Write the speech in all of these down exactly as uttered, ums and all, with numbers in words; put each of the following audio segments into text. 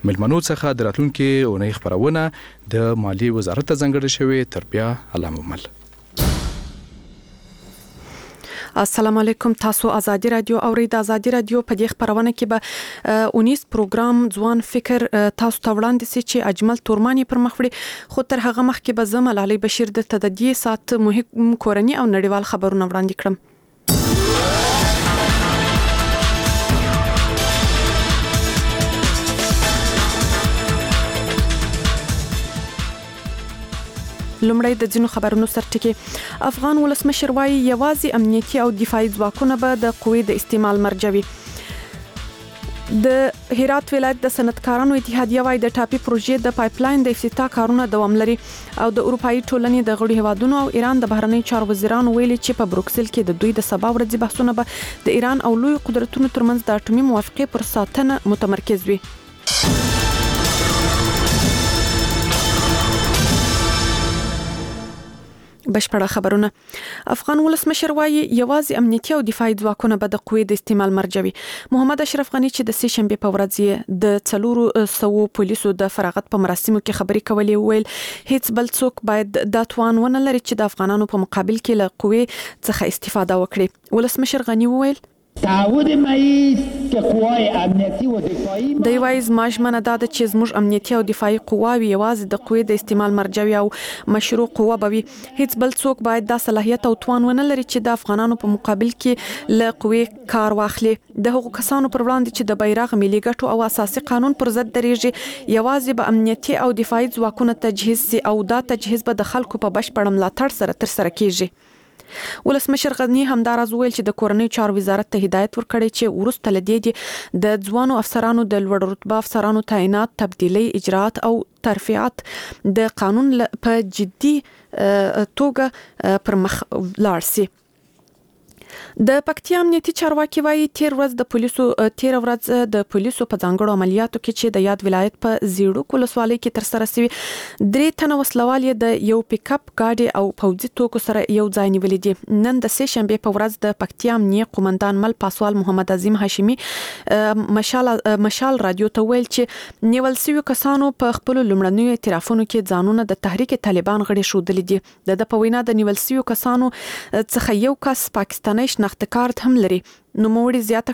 ملمنو څخه د راتلونکي اونۍ خبرونه د مالی وزارت ته ځانګړې شوې. تر بیا علامه مل. السلام علیکم. تاسو آزادی رادیو اورید. آزادی رادیو په دې خبرونه کې به اونیس پروګرام ځوان فکر تاسو ته وړاندې سي چې اجمل تورمانی پر مخ وړي. خو تر هغه مخکې به زم علي بشیر د تددی سات مهم کورنی او نړیوال خبرونه وړاندې کړم. لومړی د ځینو خبرونو سرټکی. افغان ولسمشر وايي یوازې امنیتي او دفاعي ځواکونه به د قوې د استعمال مرجع وي. د هرات ولایت د صنعتکارانو اتحادیه وايي د ټاپي پروژې د پایپلاین د افتتاح کارونه دوام لري او د اروپאי ټولنې د غړو هیوادونو او ایران د بهرنی چارو وزیرانو ویلي چې په بروکسل کې د دوی د سبا ورځې بحثونه به د ایران او لوی قدرتونو ترمنځ د اټومي موافقې پر ساتنه متمرکز وي. بشپړه خبرونه. افغان ولسمشر وايي یوازې امنیتي او دفاعي ځواکونه به د قوې د استعمال مرجع وي. محمد اشرف غنی چې د سې شنبه په ورځ د څلورو سوو پولیسو د فراغت په مراسمو کې خبري کولې ویل هیڅ بل څوک باید د توان ونه لري چې د افغانانو په مقابل کې له قوې څخه استفاده وکړي. ولسمشر غنی ویل تعهد مایست که قوای امنیتی و دفاعی د وایز ماجمنه دا د چې زموږ امنیتي او دفاعي قواوی یوازې د قوې د استعمال مرجع او مشروع قوه بوي. هیڅ بل څوک باید دا صلاحیت او توان ونه لري چې د افغانانو په مقابل کې له قوې کار واخلي. د هغو کسانو پر وړاندې چې د بیرغ ملي ګټو او اساسي قانون پر ضد درېږي یوازې به امنیتي او دفاعي ځواکونه تجهیز سي او دا تجهیز به د خلکو په بشپړ ملاتړ سره تر سره کیږي. ولسمشر غنی همداراز ویل چې د کورنۍ چارو وزارت ته هدایت ورکړی چې ورسته لدې د ځوانو افسرانو د لوړ رتبه افسرانو تعینات، تبدیلی، اجراءات او ترفیعات د قانون په جدي توګه پر مخ لاړ سي. د پکتیا امنیتي چارواکي وايي تیر ورځ د پولیسو تیر ورځ د پولیسو په ځانګړو عملیاتو کې چې د یاد ولایت په زیړو ولسوالۍ کې تر سره شوی درې تنه وسلوال د یو پیک اپ گاډي او پوځي توکو سره یو ځای نیولې دي. نن د سې شنبه په ورځ د پکتیا امنیه قومندان مل پاسوال محمد عظیم هاشمي مشال مشال رادیو ته ویل چې نیول شوی کسانو په خپل لومړنیو اعترافونو کې ځانونه د تحریک طالبان غړي شودل دي. د په وینا د نیول شوی کسانو څخه یو کس پاکستاني شناخت کارت هم لري. نو موړي زیاته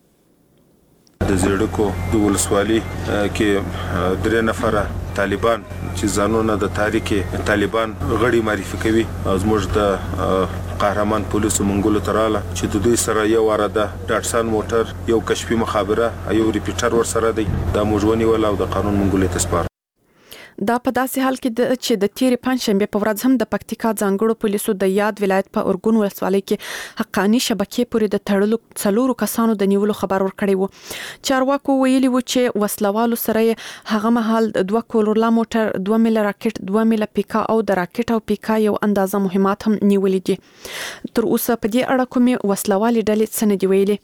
کړه د زیړکو د ولسوالۍ کې درې نفره طالبان چې ځانونه د تحریک طالبان غړي معرفي کوي او زموږ د قهرمان پولیسو منګولو تراله چې د دوی سره یو اراده ډاټسن موټر یو کشفي مخابره یو ریپیټر ور سره دی دا موږ ونیول او د قانون منګولې ته سپار. دا په داسې حال کې چې د تیر پنځشنبه په ورځ هم د پکتیکا ځانګړو پولیسو د یاد ولایت په اورګون ولسوالۍ کې حقانی شبکې پورې د تړلو څلورو کسانو د نیولو خبر ورکړی وو. چارواکو ویلي وو چې وسلوالو سره هغه مهال دوه کولورلا موټر، دوه میله راکټ، دوه میله پیکا او د راکټ او پیکا یو اندازه مهمات هم نیولې دي. تر اوسه په دې اړه کومې وسلوالې ډلې څه نه دي ویلي.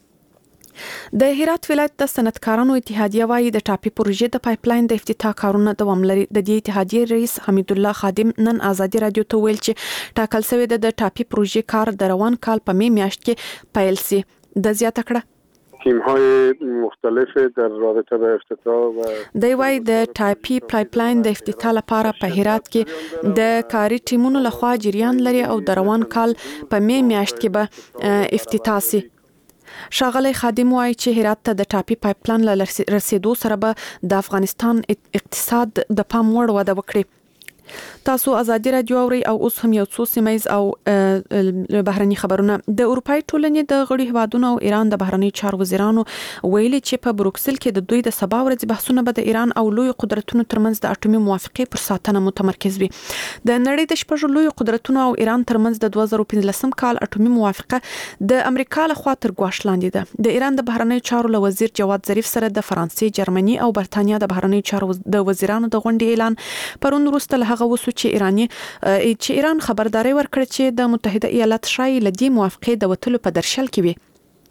د هرات ولایت د صنعتکارانو اتحادیه وايي د ټاپي پروژې د پایپلاین د افتتاح کارونه دوام لري. د دې اتحادیه رئیس حمید الله خادم نن آزادی رادیو ته ویل چې ټاکل شوی د ټاپي پروژې کار د روان کال په می میاشت کې پیل سي. د زیاته کړه تیم‌های مختلف در رابطه با افتتاح و د وای د ټاپي پایپلاین د افتتاح لپاره په هرات کې د کاري ټیمونو لخوا جریان لري او د روان کال په می میاشت کې به افتتاح سي. شاغلی خادم وايي چې هرات ته د ټاپي پایپلاین له رسیدو سره به د افغانستان اقتصاد د پام وړ وده وکړي. تاسو آزادی رادیو اوري او اوس هم یو څو سیمایز او بهرني خبرونه. د اروپאי ټولنې د غړي هیوادونو او ایران د بهرنی چارو وزیرانو ویلي چې په بروکسل کې د دوی د سبا ورځې بحثونه به د ایران او لوی قدرتونو ترمنځ د اټومي موافقې پر ساتنه متمرکز وي. د نړۍ د شپږ لوی قدرتونو او ایران ترمنځ د دوه زره پنځلسم کال اټومي موافقه د امریکا لخوا تر ګواښ لاندې ده. د ایران د بهرنی چارو له وزیر جواد ظریف سره د فرانسې، جرمني او برتانیا د بهرنی چارو د وزیرانو د غونډې اعلان پرون وروسته له هغه وسو چې ایرانی چې ایران خبرداري ورکړه چې د متحده ایالات شای لدی موافقه د وټلو په درشل کې وي.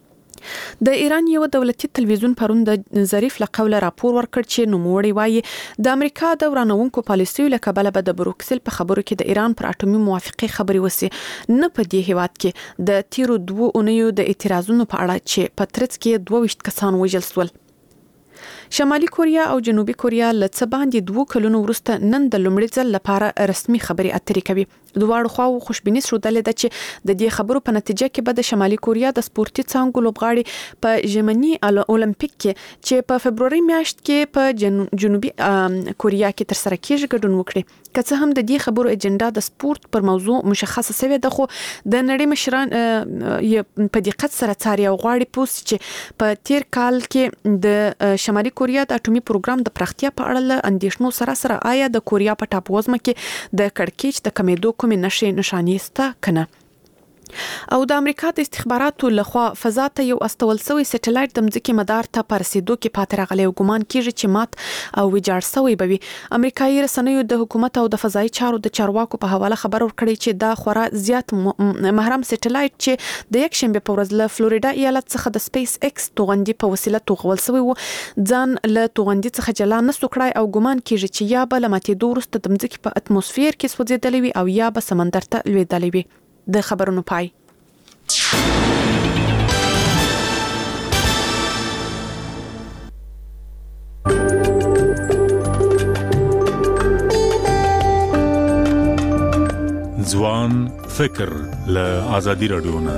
د ایران یو دولتي تلویزیون پرون د ظریف له قوله راپور ورکړ چې نوموړی وایي د امریکا د ورانونکو پالیسیو له کبله به د بروکسل په خبرو کې د ایران پر اټومي موافقه خبري وسی. نه په دې هیواد کې د تیرو دوه اونیو د اعتراضونو په اړه چې په ترڅ کې دوه ویشت کسان وژل شول. شمالي کوریا او جنوبي کوریا له څه باندې دوه کلونو وروسته نن د لومړي ځل لپاره رسمي خبري اترې کوي. دواړو خواو خوشبیني ښودلې ده چې د دې خبرو په نتیجه کې به د شمالي کوریا د سپورتي څانګو لوبغاړي په ژمني اولمپیک کې چې په فبروري میاشت کې په جنوبي کوریا کې تر سره کېږي ګډون وکړي. که څه هم د دې خبرو اجنډا د سپورت پر موضوع مشخصه شوې ده، خو د نړۍ مشران په دقت سره څاري او غواړي پوه چې په تیر کال کې د شمالي کوریا د اټومي پروګرام د پراختیا په اړه له اندېښنو سره سره آیا د کوریا په ټاپووزمه کې د کړکېچ د کمیدو کومې نښې نښانې شته که نه. او د امریکا د استخباراتو لخوا فضا ته یو استول شوی سټلایټ د مځکې مدار ته په رسیدو کې پاتې راغلی او ګمان کیږي چې مات او ویجاړ شوی به وي. امریکایي رسنیو د حکومت او د فضایي چارو د چارواکو په حواله خبر ورکړی چې دا خورا زیات محرم سټلایټ چې د یک شنبه په ورځ له فلوریدا ایالت څخه د سپیس ایکس توغندي په وسیله توغول شوی و، ځان له توغندي څخه جلا نسو کړای او ګمان کیږي چې یا به له ماتېدو وروسته د مځکې په اتموسفیر کې سوځېدلی وي او یا به سمندر ته لوېدلی وي. د خبرونو پای. ځوان فکر له آزادي رادیو نه.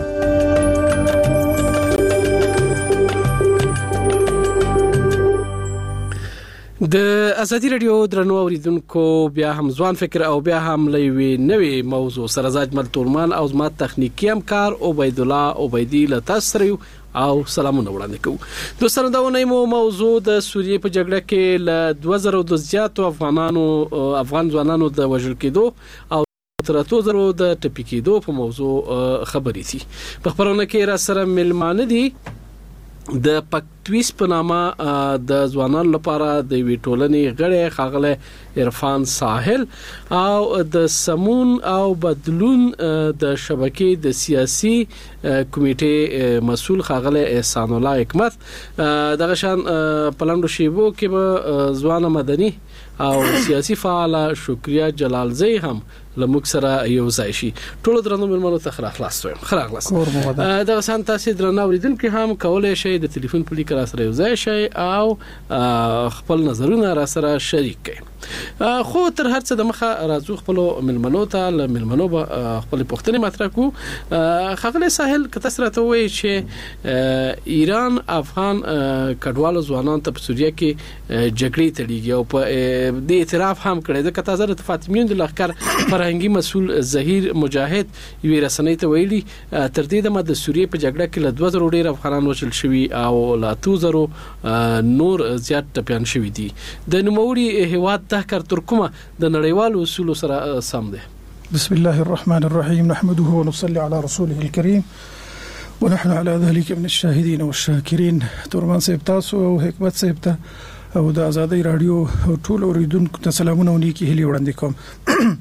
د ازادي رادیو درنو اوریدونکو بیا هم ځوان فکر او بیا هم لوي نوې موضوع سره زاجمل تورمان او زما تخنیکی همکار عبید الله عبیدی لتاسرو او سلامونه وړاندې کوم. دوستانو دا ونیمو موضوع د سوریې په جګړه کې ل دوه زره د زیاتو افغانانو افغان ځوانانو د وژل کېدو او تر اتو زره د ټپي کېدو په موضوع خبرې دي. په خبرونه کې را سره ملمانه دي د پکتویس په نامه د ځوانانو لپاره د وی ټولنې غړي خاغله عرفان ساحل او د سمون او بدلون د شبکې د سیاسي کمیټې مسول خاغله احسان الله حکمت دغه شان پلانډو شیبو کې به ځوان مدني او سیاسي فعال شکریا جلالزی هم لموږ سره یو ځای شي. ټول درنو ملمنو ته خیر خلاص وایم. خیر خلاص دا سان تاسو درنو اوریدونکو هم کولای شئ د ټلیفون په لیکه را سره یو ځای شئ او خپل نظرونه را سره شریک کړئ. خو تر هر څه د مخه راځو خپل ملمنو ته ل ملمنو خپل پوښتنه مطرح کو. خغله ساحل کته سره ته وایي چې ایران افغان کډوالو ځوانان ته په سوریه کې جګړې تړيږي او په دې اعتراف هم کړی د کتازر د فاطمیون د لخر فرهنګي مسول ظهیر مجاهد یو رسنۍ ته ویلي تر دې د مد سوریه په جګړه کې له دوه زره ډیر افغانان وژل شوي او لا اتو زره نور زیات ټپيان شوي دي. د نوموړي هواد تهکر ترکمه د نړیوالو اصول سره سم ده. بسم الله الرحمن الرحيم نحمده ونصلي على رسوله الكريم ونحن على ذلك من الشاهدين والشاكرين. تورمان صاحب تاسو او حکمت صاحب ته او د آزادۍ رادیو ټول اوریدونکو ته سلامونه ونیکي هلي وړاندې کوم.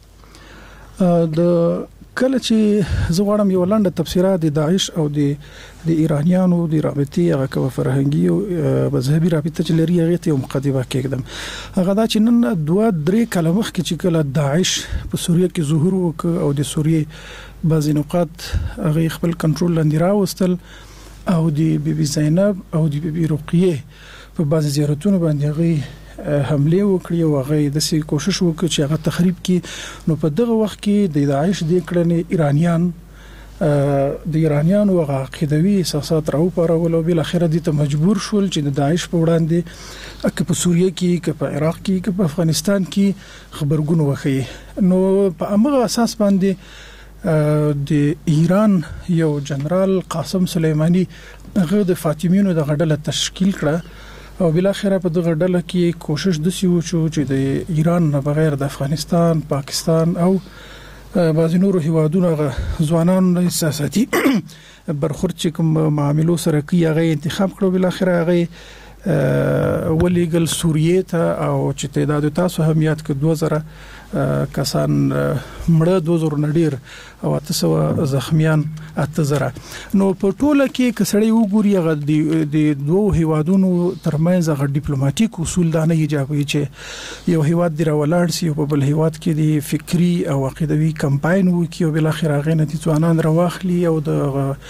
د کله چې زغړم یو لاندې تفسیرات د داعش او د د ایرانیانو د رابطې هغه کوم فرهنګي او مذهبي رابطه چې لري هغه ته یو مقدمه کېږم. هغه دا چې نن دوه درې کاله مخکې چې کله داعش په سوریه کې ظهور وکړ او د سوریه بعضی نقاط هغه خپل کنټرول لاندې راوستل او د بیبي زینب او د بیبي رقیه په بعضی زیارتونو باندې هغه حمله وکړي او هغه د سي کوشش وکړي چې هغه تخریب کړي. نو په دغه وخت کې د داعش د کړنې ایرانیان د ایرانیان او عقیدوي اساسات راو پرول او بل اخر دي ته مجبور شول چې د داعش په وړاندې که په سوریه کې که په عراق کې که په افغانستان کې خبرګون وخی. نو په امغه اساس باندې د ایران یو جنرال قاسم سلیمانی هغه د فاطمیونو د غډله تشکیل کړه او بل اخره په دغه ډله کې کوشش د سیو چې د ایران نه بغیر د افغانستان، پاکستان او بعض نورو هیوادونو ځوانانو سیاسي برخورد چې کوم معاملو سره کوي هغه انتخاب کړو. بل اخره هغه ولېګل سوریه ته او چې تعداد تاسو هم یاد ک دوه زره کسان مړه دوه زره نډیر او تاسو زخمیان اته زره. نو په ټوله کې کسړی وګوري هغه د دوه هیوادونو ترمنځ هغه ډیپلوماټیک اصول دا نه ایجابوي چې یو هیواد دی راولاړ سي او په بل هیواد کې د فکری او عقیدوي کمپاین وکړي او بل اخر هغه نتیجه ځوانان راوخلي او د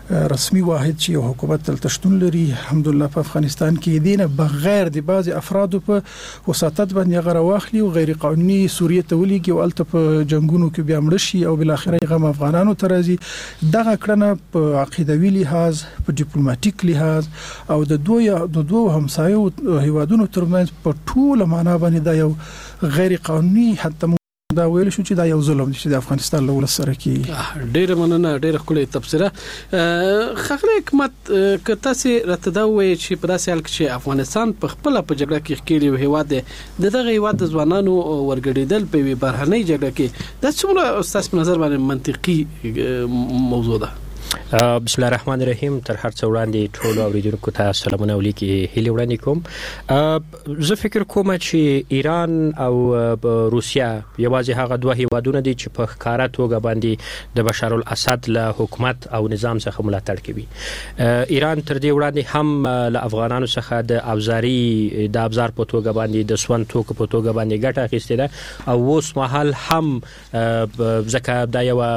رسمي واحد چې یو حکومت تل شتون لري الحمدلله په افغانستان کې دینه بغیر د بعض افرادو په وساتت باندې غره واخلي او غیر قانوني سوریه ته ولېږي او الته په جنگونو کې بیا مړ شي او بل اخر غم افغانانو ته راځي دغه کړنه په عقیدوي لحاظ په ډیپلوماټیک لحاظ او د دوه د دوه همسایو هیوادونو ترمنځ په ټوله معنا باندې دا یو غیر قانوني حتی دا ویل شو چې دا یو ظلم چې د افغانستان له ولس سره کې ډېر مننه ډېر خولي تفسیره خغله حکومت کته سي راتداوي چې په داسې حال کې چې افغانستان په خپل په جګړه کې ښکېلی هیواد د دغه هیواد د ځوانانو ورګړېدل په بهرنۍ جګړه کې د څومره استاد په نظر باندې منطقي موضوع ده؟ بسم الله الرحمن الرحیم. تر هر څه وړاندې ټول اوریدونکو ته سلامونه ولیکي هیله وړاندې کوم. زه فکر کوم چې ایران او روسیا یوازې هغه دوه هیوادونه دي چې په ښکارا توګه باندې د بشار الاسد له حکومت او نظام څخه ملاتړ کوي. ایران تر دې وړاندې هم له افغانانو څخه د ابزاري د ابزار په توګه باندې د سون توکو په توګه باندې ګټه اخیستې ده او اوس مهال هم ځکه دا یو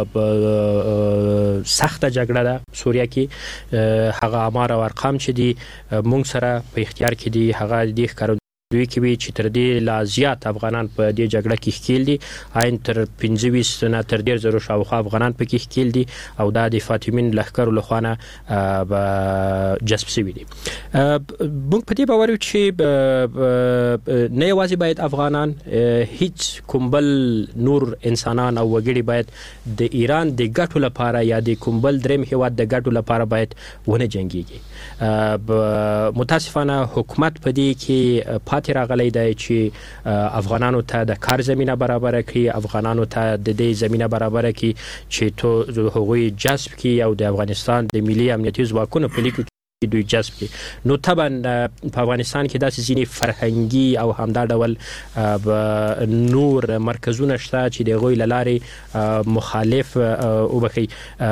سخت جګړه ده سوریه کې هغه امر او ارقام چې دي مونږ سره په اختیار کې دي هغه د ښکارندوی کې وی چې تر دې لا زیات افغانان په دې جګړه کې ښکیل دي عین تر پنځه ویشت نه تر ډیر زرو شاوخوا افغانان پکې ښکیل دي او دا د فاطمین لښکر له خوا نه جذب شوي دي. موږ په دې باور یو چې نه یوازې باید افغانان هیڅ کوم بل نور انسانان او وګړي باید د ایران د ګټو لپاره یا د کوم بل دریم هیواد د ګټو لپاره باید ونه جنګيږي. متاسفانه حکومت په دې کې پاتې راغلی دی چې افغانانو ته د کار زمينه برابر کړي افغانانو ته د دې زمينه برابر کړي چې تو هغوی جذب کړي او د افغانستان د ملي امنیتي ځواکونو په لیکو دوی جذب کړي. نو طبعا په افغانستان کې داسې ځینې فرهنګي او همدا ډول نور مرکزونه شته چې د هغوی له لارې مخالف وبخي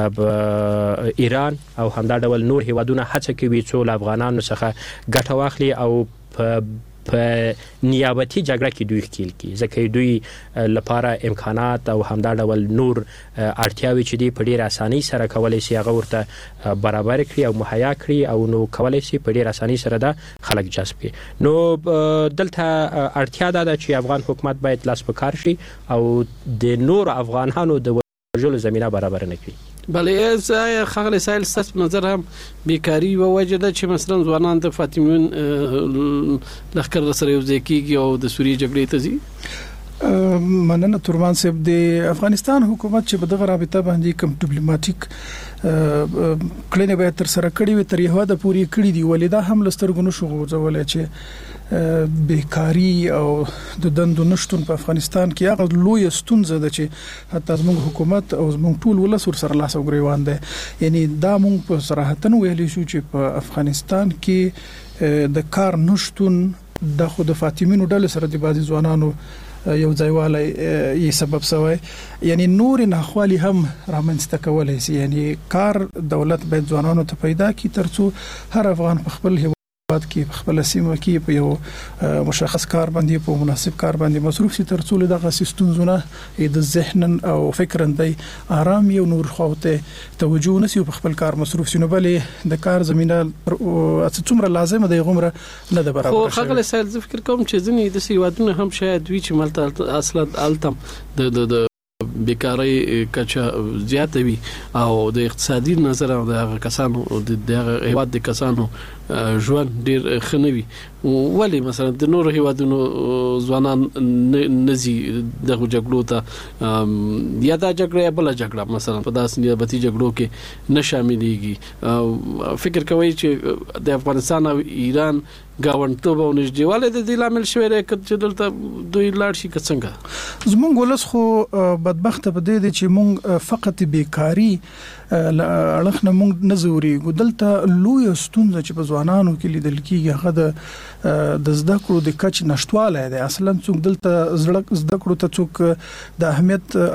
ایران او همدا ډول نور هیوادونه هڅه کوي څو له افغانانو څخه ګټه واخلي او په په نیابتي جګړه کې دوی ښکیل کی ځکه دوی لپاره امکانات او همدا ډول نور اړتیاوي چې دی په ډیر اساني سره کولای شي هغه ورته برابر کړي او مهیا کړي او نو کولای شي په ډیر اساني سره دا خلک جذب کړي. نو دلته اړتیا ده چې افغان حکومت باید لاس په کار شي او د نور افغانانو د وژلو زمينه برابر نه کړي. بلې زه خغله سایل ست په نظر هم بیکاری و وجده چې مثلا ځوانان د فاطمیون لخر سره یو ځکیږي او د سوریه جګړې ته ځي. مننه تورمان صاحب. د افغانستان حکومت چې په دغه رابطه باندې کوم ډیپلوماټیک کړنې به تر سره کړې وي تر یو حد پورې کړې دي ولیدا هم لسترګونو شو غوځولای چې بیکاری او د دندو نشټون په افغانستان کې هغه لوی ستونزه ده چې حتی زموږ حکومت او زموږ ټول ولس ور سره لاس او ګریوان ده. یعنی دا موږ په صراحتن ویلې شو چې په افغانستان کې د کار نشټون د خود فاطمینو ډله سره د بعضي ځوانانو یو ځایواله یې سبب شوی. یعنی نور ناخوالي هم رامنځته کولای شي. یعنی کار دولت باید ځوانانو ته پیدا کړي ترڅو هر افغان په خپل کې خپل سیمه کې په یو مشخص کار باندې په مناسب کار باندې مصروف شي ترڅو دغه سیستمونه د ذهن او فکرندای آرام یو نور خوته توجه نسی په خپل کار مصروف شي. نو بلې د کار زمينه څومره لازمه دی غومره نه ده برابر. خو خغله سایل فکر کوم چې ځنې د سیوادونه هم شاید وی چې ملته اصلا التم د د بیکاری کچا زیاته وي او د اقتصادي نظر او د کسانو د هیواد د کسانو ژوند ډیر خنوي. ولی مثلا د نور هیوادونو ځوانان نزي دغه جګړو ته یا دا جګړه بل جګړه مثلا په داسې نیابتي جګړو کې نه شاملېږي. فکر کوي چې د افغانستان او ایران گاونډتوب او نږدېواله د دې لامل شوی دی چې دلته دوی لاړ شي څنګه. زمونږ ولس خو بدبخت په دې چې مونږ فقط بیکاری اړخ نه مونږ نزوري دلته لوی ستونزه چې په ځوانانو کې لیدل کیږي هغه د د زده کړو د کچ نشټواله دی. اصلا څوک دلته زده کړو ته څوک د اهمیت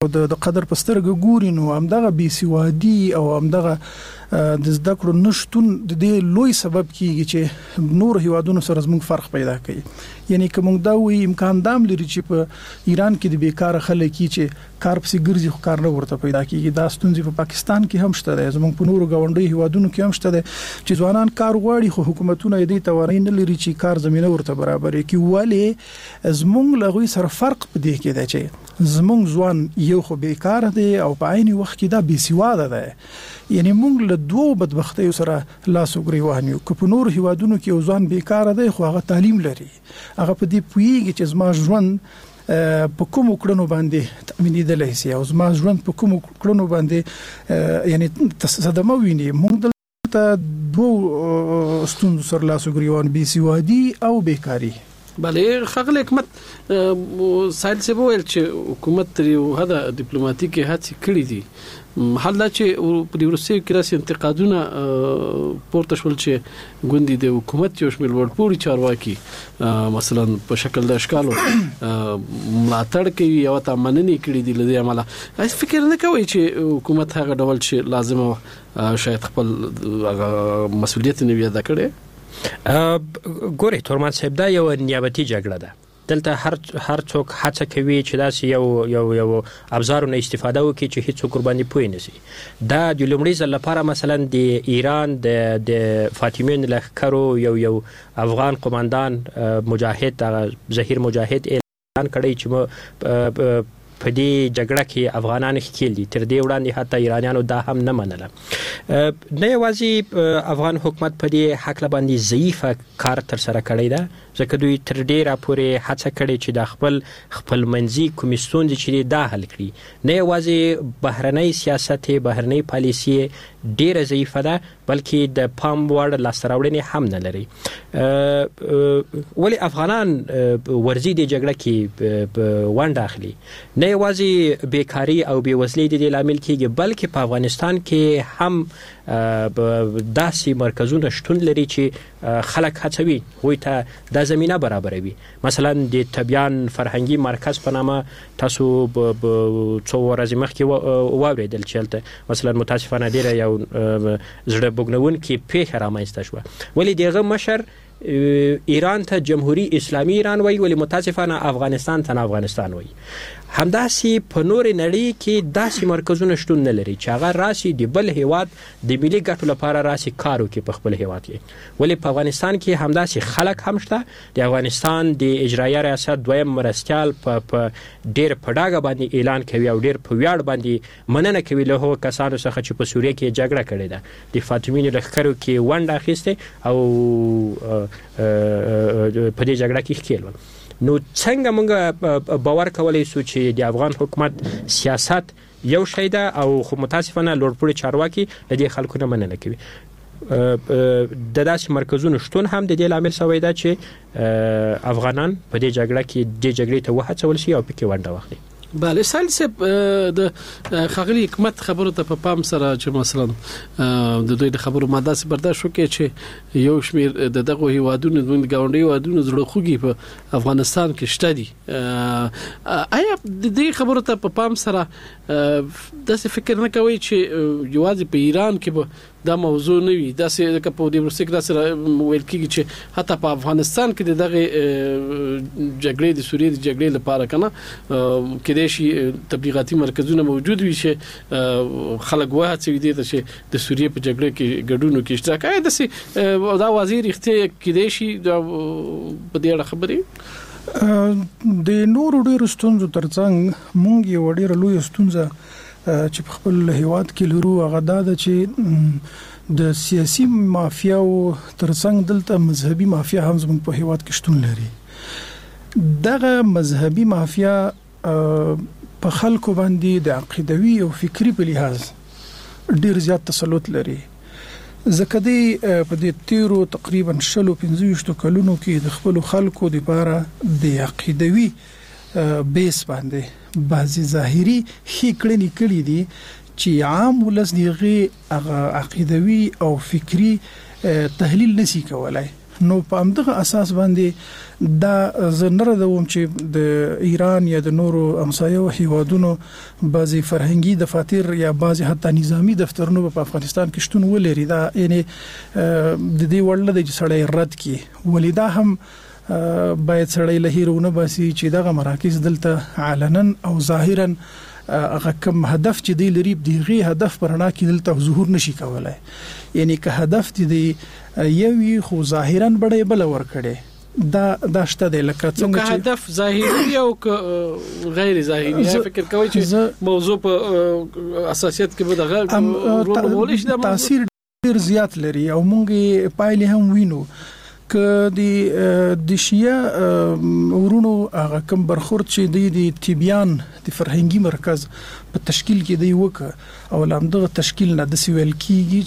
د قدر پسترګ ګوري نو همدغه بي سوادي او همدغه د زده کړو نشټون د دې لوی سبب کیږي چې نور هیوادونو سره زموږ فرق پیدا کوي. یعنی کوم دا وی امکان دام لري چې په ایران کې د بیکاره خلک چې کار پسې ګرځي خو کار نه ورته پیدا کیږي. دا ستونزې په پاکستان کې هم شته ده، زموږ په نورو غونډي هیوادونو کې هم شته ده چې ځوانان کار غواړي خو حکومتونه یې دې توانایي نه لري چې کار زمينه ورته برابر کړي. ولی زموږ لغوي سره فرق پدې کې ده چې زموږ ځوان یو خو بیکاره دي او په عین وخت کې دا بي سواده ده. یعنی موږ له دوه بدبختیو سره لاس وګریوان یو. که په نور هیوادونو کې ځوان بیکاره دی خو هغه تعلیم لري، هغه په دې پوهیږي چې زما ژوند په کوم کړنو باندې تامینېدلی سي او زما ژوند په کوم کړنو باندې یعنی صدمه ویني. موږ دلته دوه ستونزو سره لاس وګریوان، بي سوادي او بیکاری. بله خغل حکومت سایل سے وویل چې حکومت یو هدا ډیپلوماټیکي هڅې کړې دي. حال دا چې په روسیې کې راځي انتقادونه پورته شول چې ګوندي د حکومت یو شمېر ورپوري چارواکي مثلا په شکل د اشکالو ملاتړ کوي او تامننې کړې دي. لدې عمله اس فکر نه کوي چې حکومت هغه ډول چې لازم شاید خپل مسؤلیت نه وي ادا کړي. ګوري تورمان صاحب دا یو نیابتي جګړه ده. دلته هر هر څوک هڅه کوي چې داسې یو یو یو ابزارونه استفاده وکړي چې هیڅ څوک قرباني پوي نه شي. دا د لومړي ځل لپاره مثلا د ایران د د فاطمیون لښکرو یو یو افغان قوماندان مجاهد ظهیر مجاهد اعلان کړی چې په دې جګړه کې افغانان ښکیل دي. تر دې وړاندې حتی ایرانیانو دا هم نه منله. نه یوازې افغان حکومت په دې حق باندې ضعیفه کار تر سره کړی ده، ځکه دوی تر ډیره پورې هڅه کړې چې د خپل خپل منځي کومې ستونزې چې دا حل کړي. نه یوازې بهرنۍ سیاست بهرنۍ پالیسي ډیره ضعیفه ده بلکې د پام وړ لاسته راوړنې هم نه لري. ولی افغانان ورزي د جګړه کې ونډه اخلي. نه یوازې بیکاری او بیوزلي د لامل کېږي بلکې په افغانستان کې هم داسې مرکزونه شتون لري چې خلک هڅوي هغوی ته دا زمینه برابروي. مثلا د تبیان فرهنګي مرکز په نامه تاسو څو ورځې مخکې واورېدل چې هلته مثلا متاسفانه ډیره یو زړه بوږنونکې پیښه رامنځته شوه. ولې د هغه مشر ایران ته جمهوری اسلامی ایران وایي ولی متاسفانه افغانستان ته افغانستان وایي. همداسې په نور نړۍ کې داسې مرکزونه شتون نه لري چې هغه راسي د بل هیواد د ملي ګټو لپاره راسي کار وکړي په خپل هیواد کې. ولی په افغانستان کې همداسې خلک هم شته. د افغانستان د اجرایه ریاست دویم مرستیال په ډېر په ډاګه باندې اعلان کوي او ډېر په ویاړ باندې مننه کوي له هغو کسانو څخه چې په سوریه کې جګړه کړې ده، د فاطمیونو لښکرو کې ونډه اخیستې او په دې جګړه کې ښکیل ول. نو څنګه موږ باور کولی شو چې د افغان حکومت سیاست یو شی ده او خو متاسفانه لوړپوړي چارواکي د دې خلکو نه مننه کوي. د داسې مرکزونو شتون هم د دې لامل شوی ده چې افغانان په دې جګړه کې د جګړې ته وهڅول شي او پکې ونډه واخلي. بله سایل صاحب د خغلی حکومت خبرو ته په پام سره چې مثلا د دوی د خبرو ماده سي برداشت وکړي چې یو شمیر د دغه هیوادونو د ګاونډي هیوادونو زړه خوږي په افغانستان کې شته دي. آیا د دې خبرو ته په پام سره د څه فکر نه کوي چې یوازې په ایران کې به دا موضوع نه وي؟ دا څه د په دې ورسې کې سره ویل کېږي چې حتی په افغانستان کې دغه جګړې د سوریې د جګړې لپاره کنه کې شي تبلیغاتي مرکزونه موجود وي چې خلک وهڅوي دي چې د سوریې په جګړه کې ګډون کې اشتراک کوي. د دا وزیر اختیار کې شي په دې اړه خبرې. د نورو ډیرو ستونزو ترڅنګ مونږ یو ډیره لوی ستونزه چې په خپل هیواد کې لرو هغه دا ده چې د سیاسي مافیا او ترڅنګ دلته مذهبي مافیا هم زموږ په هیواد کې شتون لري. دغه مذهبي مافیا په خلکو باندې د عقیدوي او فکری په لحاظ ډیر زیات تسلط لري. ځکه دی په دې تیرو تقریبا شلو پنځه کلونو کې د خپل خلکو لپاره د عقیدوي بیس باندې بعضی ظاهري خېکړنی کړي دي چې عام ولس دیغه عقیدوي او فکری تحلیل نشي کولای. نو په همدغه اساس باندې دا زنره دوم چې د ایران یا د نورو همسایو هیوادونو بعضی فرهنګي دفاتر یا بعضی حتی نظامی دفترونو په افغانستان کې شتون ولري. دا یعنی د دې وړل د سړی رد کی ولیدا هم باید سړی لهیرونه باسي چې دغه مراکز دلته علنا او ظاهرا هغه کوم هدف چې دی لري دغه هدف پرنا کې دلته ظهور نشي کولای. یعنی که هدف دې یوي خو ظاهرا بډای بل ور کړي دا داشته د لکه څنګه چې هدف ظاهري او غیر ظاهري فکر کوي چې موضوع په اساسيت کې به دغه رول ولش د تاثیر ډیر زیات لري او مونږه پایلې هم وینو ک د د شیعه ورونو هغه کوم برخورد چې د تبیان د فرهنګي مرکز په تشکیل کې دی وک او لامدغه تشکیل نه د سویل کیږي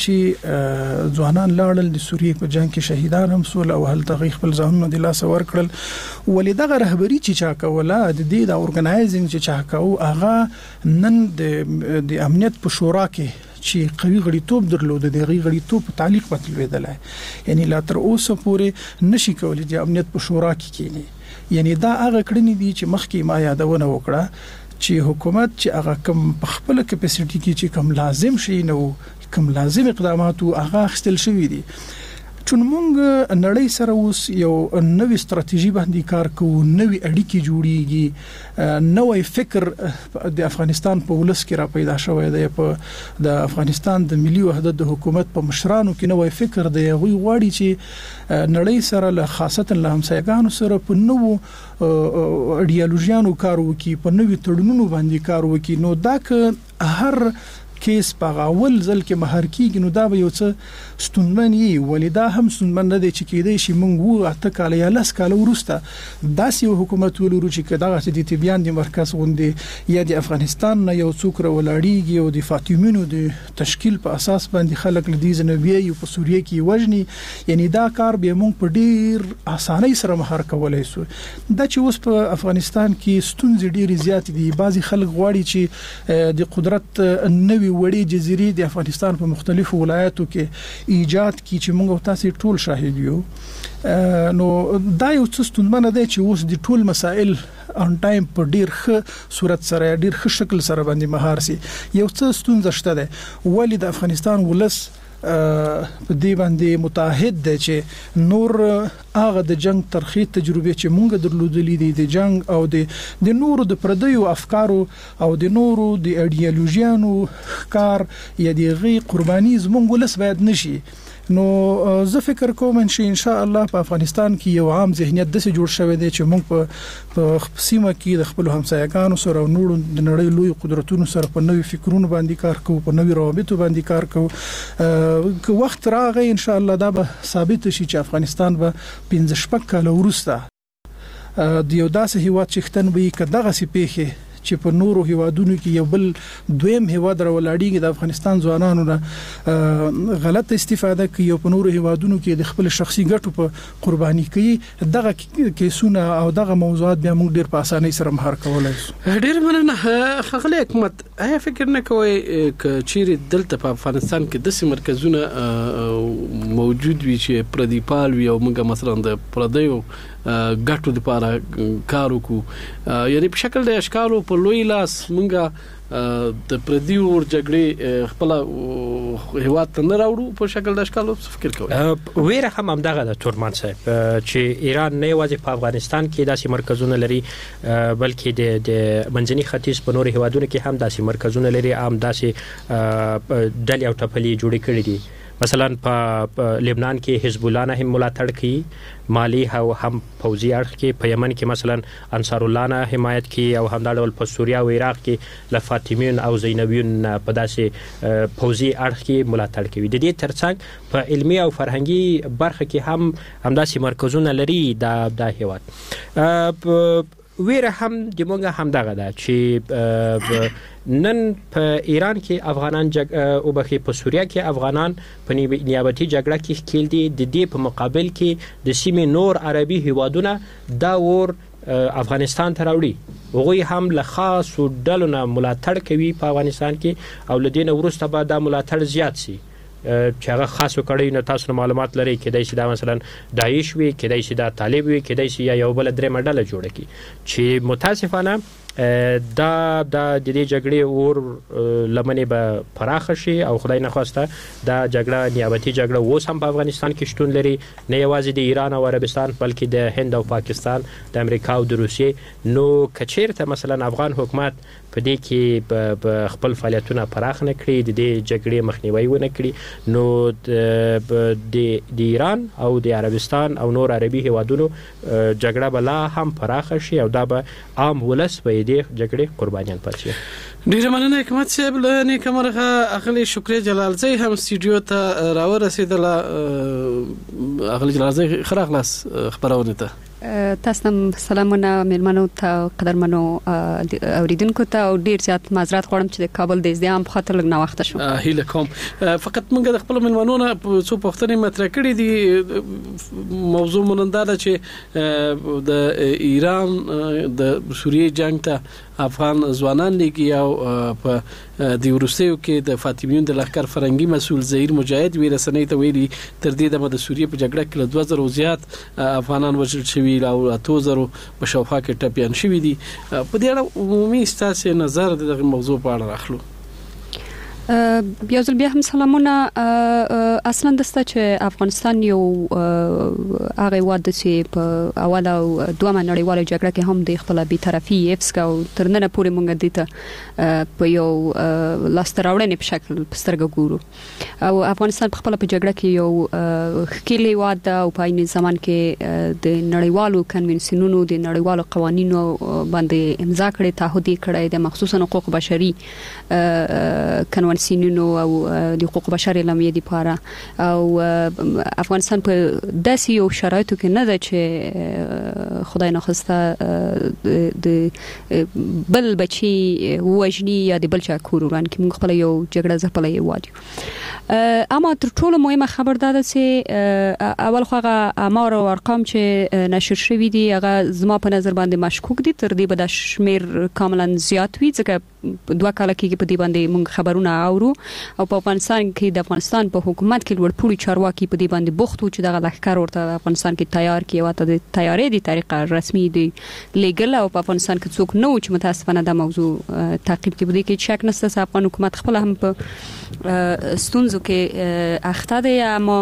چې ځوانان لاړل د سوریې په جنگ کې شهیدان هم سول او هل تغیق بل ځانونه د لاس ور کړل ولیدغه رهبری چې چا کوله د دې د اورګنایزینګ چې چا کوو هغه نن د د امنیت په شورا کې چې قوي غړیتوب درلود د غړي غړیتوب په تعلیق بدلېدل. یعنی لا تر اوسه پورې نشي کولای د امنیت په شورا کې کېنی. یعنی دا هغه کړنې دي چې مخکې ما یادونه وکړه چې حکومت چې هغه کم په خپل کیپاسټي کې چې کم لازم شي نو کم لازم اقدامات هغه خستل شوی دي. چون مونږ نړۍ سره اوس یو نوې ستراتیژي باندې کار کوو، نوې اړیکې جوړیږي، نوې فکر د افغانستان په ولس کې را پیدا شوی دی. په د افغانستان د ملي وحدت د حکومت په مشرانو کې نوې فکر دی. غوي غواړي چې نړۍ سره له خاصتا له همسایګانو سره په نوو ایډیالوژیانو کار وکړي، په نوې تړونونو باندې کار وکړي. نو دا که هر کیس په اول ځل کې مهار کیږي نو دا به یو څه ستونمن یي. ولیدا هم ستونمن نه دی چې کېدای شي مونږ وو اته کال یا لس کال ورسته داسې یو حکومت ولرو چې کداغه چې د تبیان د مرکز غوندي یا د افغانستان نه یو څوک راولاړیږي او د فاطمیونو د تشکیل په اساس باندې خلک لدی زنبیه یو په سوریه کې وژني. یعنی دا کار به مونږ په ډیر اسانۍ سره مهار کولای شو. دا چې اوس په افغانستان کې ستونزې ډیر زیات دي. بعضی خلک غواړي چې د قدرت نوې وړي جزيري د افغانستان په مختلفو ولایاتو کې ایجاد کی چې موږ تاسو ټول شاهد یو. نو دا یو څه ستونمنه ده چې اوس د ټول مسائل ان ټایم په ډیر ښه صورت سره ډیر ښه شکل سره باندې مهار سي. یو څه ستونزه شته ده ولی د افغانستان ولس په دې باندې متحد دي چې نور هغه د جنگ ترخی تجربه چې مونږ درلودلې دي د جنگ او د د نورو د پردیو افکارو او د نورو د ایډیالوژیانو کار یا د غي قرباني زمونږ ولس باید نشي. نو زه فکر کوم چې ان شاء الله په افغانستان کې یو عام ذهنیت د څه جوړ شوی دی چې موږ په په سیمه کې د خپل همسایګانو سره او نورو د نړۍ لوی قدرتونو سره په نوې فکرونو باندې کار کوو، په نوې روابطو باندې کار کوو. که وخت راغی ان شاء الله دا به ثابت شي چې افغانستان به پنځه شپږ کاله وروسته د یو داسې هیواد چې ختن به کداغه سي پیخه چې په نورو هیوادونو کې یو بل دویم هیواد راولاړیږي د افغانستان ځوانانو نه غلط استفاده کوي او په نورو هیوادونو کې د خپل شخصي ګټو په قرباني کوي. دغه کیسونه او دغه موضوعات بیا موږ ډیر په اسانۍ سره مهار کولای شو. ډیر مننه خغلی حکومت. آیا فکر نه کوي ک چیرې دلته په افغانستان کې د سیمه مرکزونه موجود وي چې پردیپال وي او موږ مثلا د پردیو ګټو لپاره کار وکړو، یعنی په شکل د اشکالو په لوی لاس مونږه د پردیو ور جګړې خپل هیواد ته نه راوړو په شکل د اشکالو فکر کوي. ویره هم همدغه د تورمان صاحب چې ایران نه یوازې په افغانستان کې داسې مرکزونه لري بلکې د د منځني ختیځ په نورو هیوادونو کې هم داسې مرکزونه لري، هم داسې ډلې او ټپلې جوړې کړې دي. مثلا په لبنان کې حزب الله نه هم ملاتړ کوي، مالی او هم فوزي اړخ کې، په یمن کې مثلا انصار الله نه حمایت کوي او هم د ډول په سوریه او عراق کې ل فاطمیون او زینبیون په داسې فوزي اړخ کې ملاتړ کوي. د دې ترڅنګ په علمي او فرهنګي برخه کې هم همداسې مرکزونه لري د د هیواد. ویره هم د مونږه هم دغه ده چې نن په ایران کې افغانان جګ او بخي په سوریه کې افغانان په نیابتي جګړه کې خېل دي. د دې په مقابل کې د سیمې نور عربي هیوادونه دا ور افغانستان ته راوړي، هغوی هم له خاصو ډلو نه ملاتړ کوي په افغانستان کې او لدین ورسته به دا ملاتړ زیات سي. چې هغه خاصو کړي نه تاسو معلومات لري کېدای شي دا مثلا داعش وي کېدای شي دا طالب وي کېدای شي یو بل درې مډاله جوړه کی چې متاسفانه دا د دې جګړې اور لمنې به پراخ شي او خدای نه خواسته دا جګړه نیابتي جګړه اوس هم په افغانستان کې شتون لري نه یوازې د ایران او عربستان بلکې د هند او پاکستان د امریکا او د روسیې نو کچیرته مثلا افغان حکومت په دې کې په خپل فعالیتونه پراخ نه کړي د دې جګړې مخنیوي ونه کړي نو د ایران او د عربستان او نور عربي هیوادونو جګړه بلا هم پراخ شي او دا به عام ولس په دې جګړې قربانیان پاتې ډیره مننه حکمت صاحب له نیکه مرغه اغلی شکر جلال زی هم استودیو ته راورسېدله اغلی جلال زی خراغلاس خبرونه ته تاسو سلامونه مېلمنو ته قدرمنو اوریدونکو ته او ډیر زیات معذرت غواړم چې د کابل د ازدحام په خاطر لږ ناوخته شو هیله کوم فقط موږ د خپل مېلمنو نه څو پوښتنې مطرح کړې دي موضوع مونږ دا چې د ایران د سوریې جنگ ته افغان ځوانان لګي او په د روسیو کې د فاطمیون د لښکر فرنګي مسول زهیر مجاهد وی رسنۍ ته ویلي تر دې دمه د سوریې په جګړه کې له دوه زره زیات افغانان وژل شوي او اتو زره په شاوخوا کې ټپیان شوي دي په دې اړه عمومي ستاسو نظر د موضوع په اړه راخلو بیا ځل بیا هم سلامونه اصلا دسته چې افغانستان یو هغه واده چې په اوله او دومره نړیواله جګړه کې هم د خپل بی‌طرفي افسکا او تر نن پورې مونږ دته په یو لاستراوړنې په شکل پسترګ ګورو او افغانستان په خپل په جګړه کې یو خکېلي واده او په عین زمان کې د نړیوالو کنونسیونونو د نړیوالو قوانینو باندې امضا کړي تعهد کړي د مخصوصا حقوق بشري کنون سینونو او د حقوق بشر اعلامیه لپاره او افغانستان په داسې یو شرایطو کې نه ده چې خدای ناخواسته د بل بچي وژني یا د بل چا کور وران کې موږ خپل یو جګړه ځپلې وایو اما تر ټولو مهمه خبر ده چې اول خو هغه امار او ارقام چې نشر شوي دي هغه زما په نظر باندې مشکوک دي تر دې به د شمیر کاملا زیات وي ځکه دوه کال کې په دې باندې موږ خبرونه اورو او په افغانستان کې د افغانستان په حکومت کې لوړپوړي چارواکي په دې باندې بوخت و چې دغه لښکر ورته افغانستان کې تیار کړي او ته د تیارې د طریقه رسمي دی لیګل او په افغانستان کې څوک نه و چې متاسفانه د موضوع تعقیب کوي بده کې شک نشته چې افغان حکومت خپل هم په ستونزو کې اخته دی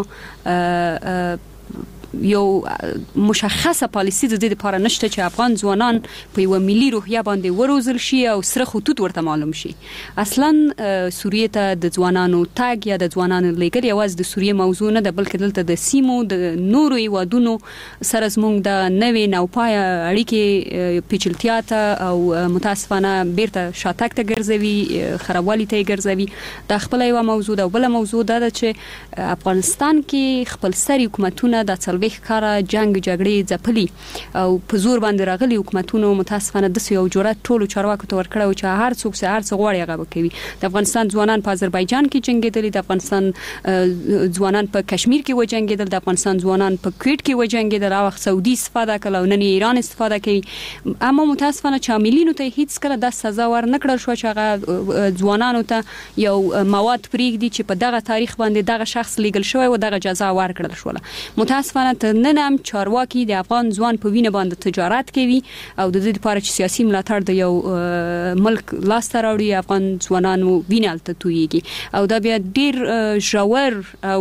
اما یو مشخصه پالیسی د دې لپاره نشته چې افغان ځوانان په یو ملي روحیه باندې وروزل شي او سره خطوط ورته معلوم شي اصلا سوریې ته د ځوانانو تاګ یا د ځوانانو لیګل یوازې د سوریې موضوع نه د بلکې دلته د سیمو د نورو هیوادونو سره زموږ د نوې نوپای اړیکې پیچلتیا ته او متاسفانه بیرته شاتګ ته ګرځوي خرابوالي ته ګرځوي دا خپل یو موضوع ده بل موضوع ده چې افغانستان کې خپل سری حکومتونه د څلوي ښکارا جنگ جګړې ځپلي او په زور باندې راغلي حکومتونو متاسفانه د یو جوړه ټولو چارواکو ته ورکړو چې هر څوک سه هر څه غواړي هغه کوي د افغانستان ځوانان په آذربایجان کې جنگېدل د افغانستان ځوانان په کشمیر کې وجنګېدل د افغانستان ځوانان په کویټ کې وجنګېدل او سعودي استفاده کړه او نن ایران استفاده کوي اما متاسفانه چې عاملینو ته هیڅ کله د سزا ور نه کړل شو چې هغه ځوانانو ته یو مواد پریږدي چې په دغه تاریخ باندې دغه شخص لیګل شوی او دغه جزا ور کړل شو متاسفانه نن هم چارواکي د افغان ځوان په وینه باندې تجارت کوي او د دې لپاره چې سیاسي ملاتړ د یو ملک لاس ته راوړي افغان ځوانانو وینه الته تویږي او دا بیا ډیر ژور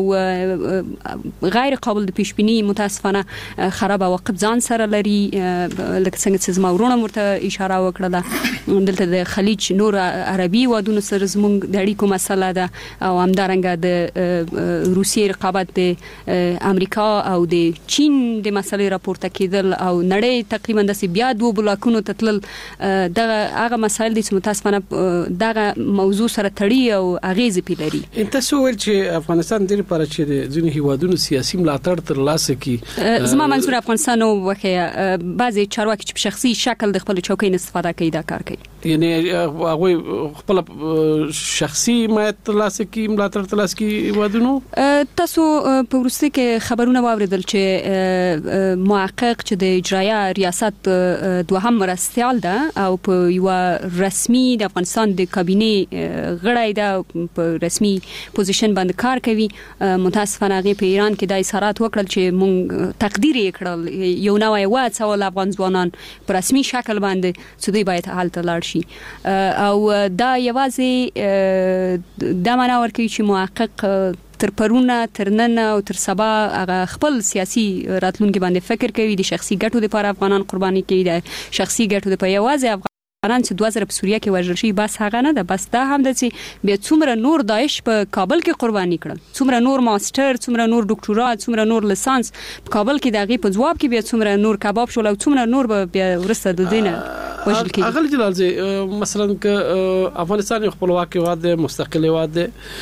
او غیر قابل د پیشبینی متاسفانه خراب عواقب ځان سره لري لکه څنګه چې زما ورونه مرته اشاره وکړه دلته د خلیج نور عربي وادونو سره زموږ د اړیکو مسله ده او همدارنګه د روسیې رقابت د امریکا او د چین د مسلې راپورته کېدل او نړۍ تقریبا د بیا دوه بلاکونو تتل دغه هغه مسایل د متاسفانه دغه موضوع سره تړي او اغیز پیلري تاسو ول چې افغانستان د لپاره چې د ځینې هیوادونو سیاسي ملاتړ تر لاسه کی زما منظور افغانستان او وکه بعضي چارواکي چې په شخصي شکل د خپل چوکۍ استفاده کوي دا کار کوي یعنی هغه خپل شخصي ملاتړ تر لاسه کی ملاتړ تر لاسه کی هیوادونو تاسو په ورسته کې خبرونه واوریدل چې محقق چې د اجرایه ریاست دوهم مرستیال ده او په یو رسمي د افغانستان د کابینه غړی ده په رسمي پوزیشن باندې کار کوي. متاسفانه هغه په ایران کې د اصرارات وکړل چې مونږ تقدیر یې کړل یو نوې واڅ او افغان ځوانان په رسمي شکل باندې چې دوی باید حالت لاړ شي او دا یوازې د معنا ورکوي چې محقق تر پرونه تر نن او تر سبا هغه خپل سیاسي راتلونکي باندې فکر کوي د شخصي ګټو لپاره افغانان قرباني کوي د شخصي ګټو لپاره یوازې افغانان چې دوه زره په سوریه کې وژل شي بس هغه نه ده بس دا هم د چې بیا څومره نور داعش په کابل کې قرباني کړل څومره نور ماستر څومره نور ډاکټورا څومره نور لیسانس په کابل کې دغه په جواب کې بیا څومره نور کباب شول او څومره نور بیا ورسته د دینه وژل کېږي. اغل جلال زی مثلا ک افغانستان خپلواک هیواد مستقل هیواد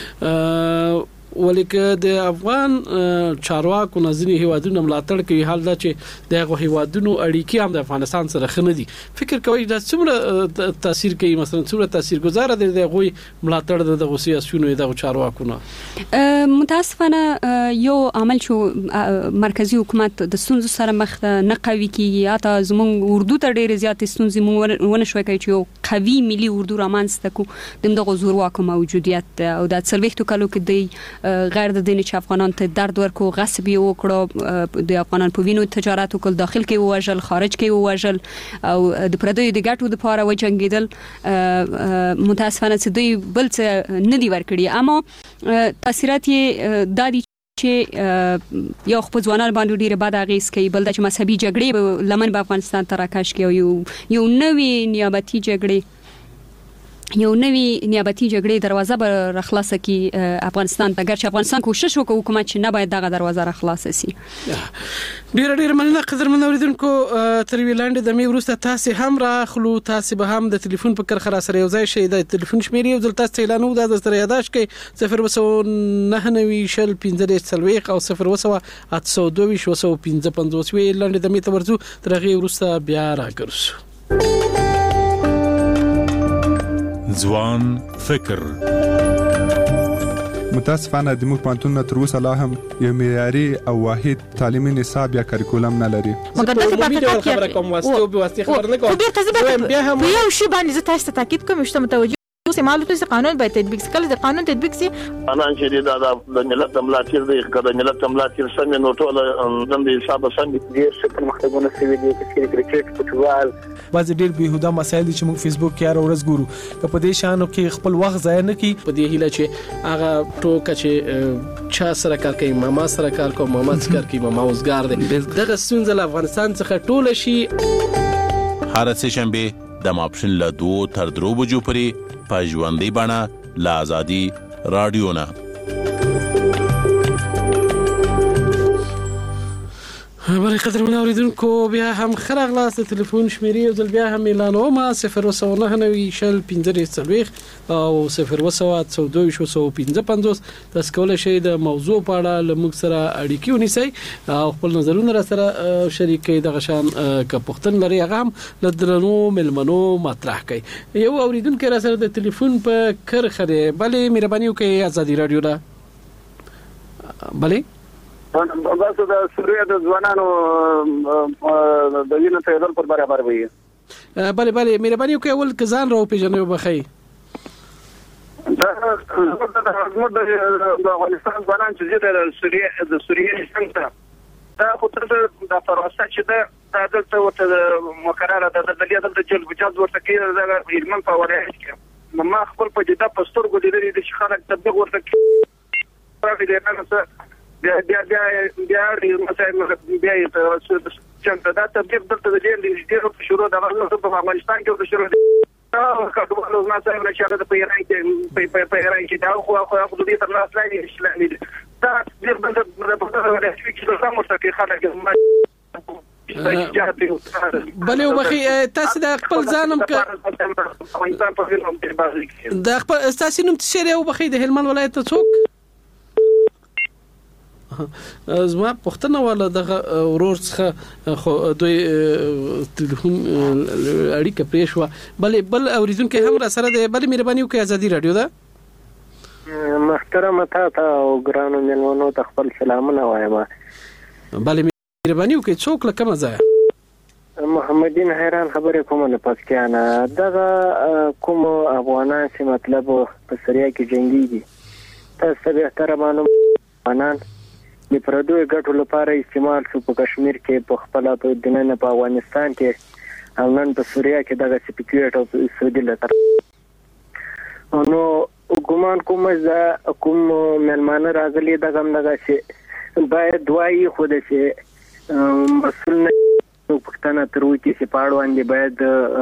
ولیکه د افغان چارواکو نظری هیوادونو ملاتړ کوي حال دا چې دغه هیوادونو اړیکې هم د افغانستان سره خنه دي. فکر کوي دا څومره تاثیر کوي مثلا څومره تاثیرګذار دي دغه ملاتړ د دغه سیاسيونو دغه چارواکو نه؟ متاسفانه یو عمل شو مرکزی حکومت د ستونزو سره مخ نه قوي کیږي اته زموږ اردو ته ډېر زیات ستونزې مونږ ونه شوي کوي چې یو قوي ملي اردو رامنځته کو دغه زورواکو موجودیت او د څلويختو کلو کې دی غیر د دین چې افغانان ته درد ورکو غصب یې وکړو د افغانان په وینو تجارت وکړ داخل کې وژل خارج کې وژل او د پردیو د ګټو لپاره وجنګیدل. متاسفانه چې دوی بل څه نه دی ورکړي اما تاثیرات یې دادي چې یو خپل ځوانان باندې ډیره بد اغیز کوي بل د مذهبي جګړې لمن په افغانستان تراکش کوي یو یو نوې نیابتي جګړې یو نوې نیابتي جګړې دروازه به راخلاصه کی افغانستان ته ګرچې افغانستان کوشش وکړي حکومت چې نه باید دغه دروازه راخلاصه شي. ډیر ډیر مننه قدرمن اوریدونکو تر ویلاندې د می ورسته تاسو هم راخلو تاسو به هم د ټلیفون په کر خلاص سره یو ځای شي د ټلیفون شمیرې یو ځل تاسو اعلان وو د سره یاداش کې صفر وسو نه نوي شل پنځه څلويخ او صفر وسو اته دوه وسو پنځه پنځوس وی لاندې د می تورزو ترغه ورسته بیا راګرسو. ځوان فکر متاسفانه د موږ پانتون تر اوسه لا هم یو معیاري او واحد تعلیمي نصاب یا کریکولم نه لري. مګر د څه خبره کوم واسطه او واسطه خبر نه کوم بیا هم یو شی باندې تاسو ته تاکید کوم چې متوجه اوسه معلومات چې قانون باید تطبیق شي کله د قانون تطبیق شي قانون چې د ملت ملاتړ دی کله ملت ملاتړ سم نو ټول د حساب سم دي چې په مختلفونه سوي دي چې کرکټ فوتبال بعض ډېر بهوده مسایل دي چې موږ فیسبوک کې هر ورځ ګورو په دې شانو کې خپل وخت ضایع نه کی په دې هیله چې هغه ټوکه چې چا سره کار کوي ماما سره کار کوي ماما سره کار کوي ماما اوسګار دی دغه ستونزه افغانستان څخه ټول شي. هر څه شنبه د ماپښین له دوه تر درو بجو پورې په ژوندۍ بڼه له ازادي رادیو نه. بل قدر من اوریدونکو بیا هم خراغلاس د ټلیفون شمیرې او ځل بیا هم اعلان ومه صفر وسو نه نوي شل پنځه څلويخ او صفر وسو اته دوه وسو پنځه پنځوس تاسو کولای شئ د موضوع په اړه لمږ سره اړیکې ونیسئ او خپل نظرونه را سره شریک کړئ دغه شان ک پښتون لري هغه هم لدرنو ملمنو مطرح کړئ. یو اوریدونکو را سره د ټلیفون په کر خره بلې مهرباني وکړئ ازادي رادیو دا بلې بس د سوریه د ځوانانو د وینې تیدل پر برابر وي. بله بله مهرباني وکړئ اول کزان راو پیژنې وبخئ. دا د افغانستان ځوانان چې د سوریه د سوریه څنګه دا خو تر د پروسه چې دا دلته ورته مقرره ده د دې د جلب جاز ورته کې د ایرمن په وړاندې کې ما خپل په جده پستور کو دي د خلک تطبیق ورته کې راځي نه بیا بیا بیا بیا مثلا بیا چې دا تطبیق دلته د دې ډیرو شروع د افغانستان کې د شروع او کډوالو نه څنګه چې د پیران کې په پیران کې دا خو خو خو دې تر لاس راځي اسلامي دا ډیر بند د په اړه چې څه مرسته خلک بله وبخي تاسو د خپل ځانم ک د خپل تاسو نوم څه دی وبخي د هلمند ولایت ته څوک زما پښتنه والا دغه ورور څخه خو دوی ټلیفون اړیکه پېښوا بل بل اوریدونکو هم را سره د بل مهرباني وکړئ ازادي رادیو دا محترم تا ته او ګرانو ملمنو ته خپل سلامونه وایم. بله مهرباني وکړئ څوک له کومه ځایه؟ محمدین حیران خبرې کوم له پکتیانه. دغه کوم افغانان چې مطلب په سوریه کې جنگيږي تاسو به تر معلوم افغانان د پردوی ګټو لپاره استعمال شو په کشمیر کې په خپل په دننه په افغانستان کې او نن په سوریه کې دغه سپیکیټ او سعودي لتر نو ګومان کوم چې کوم ملمانه راغلي دغه دغه چې باید دوی خود شي مسؤل نه پښتنه تروي چې پاړوان دي باید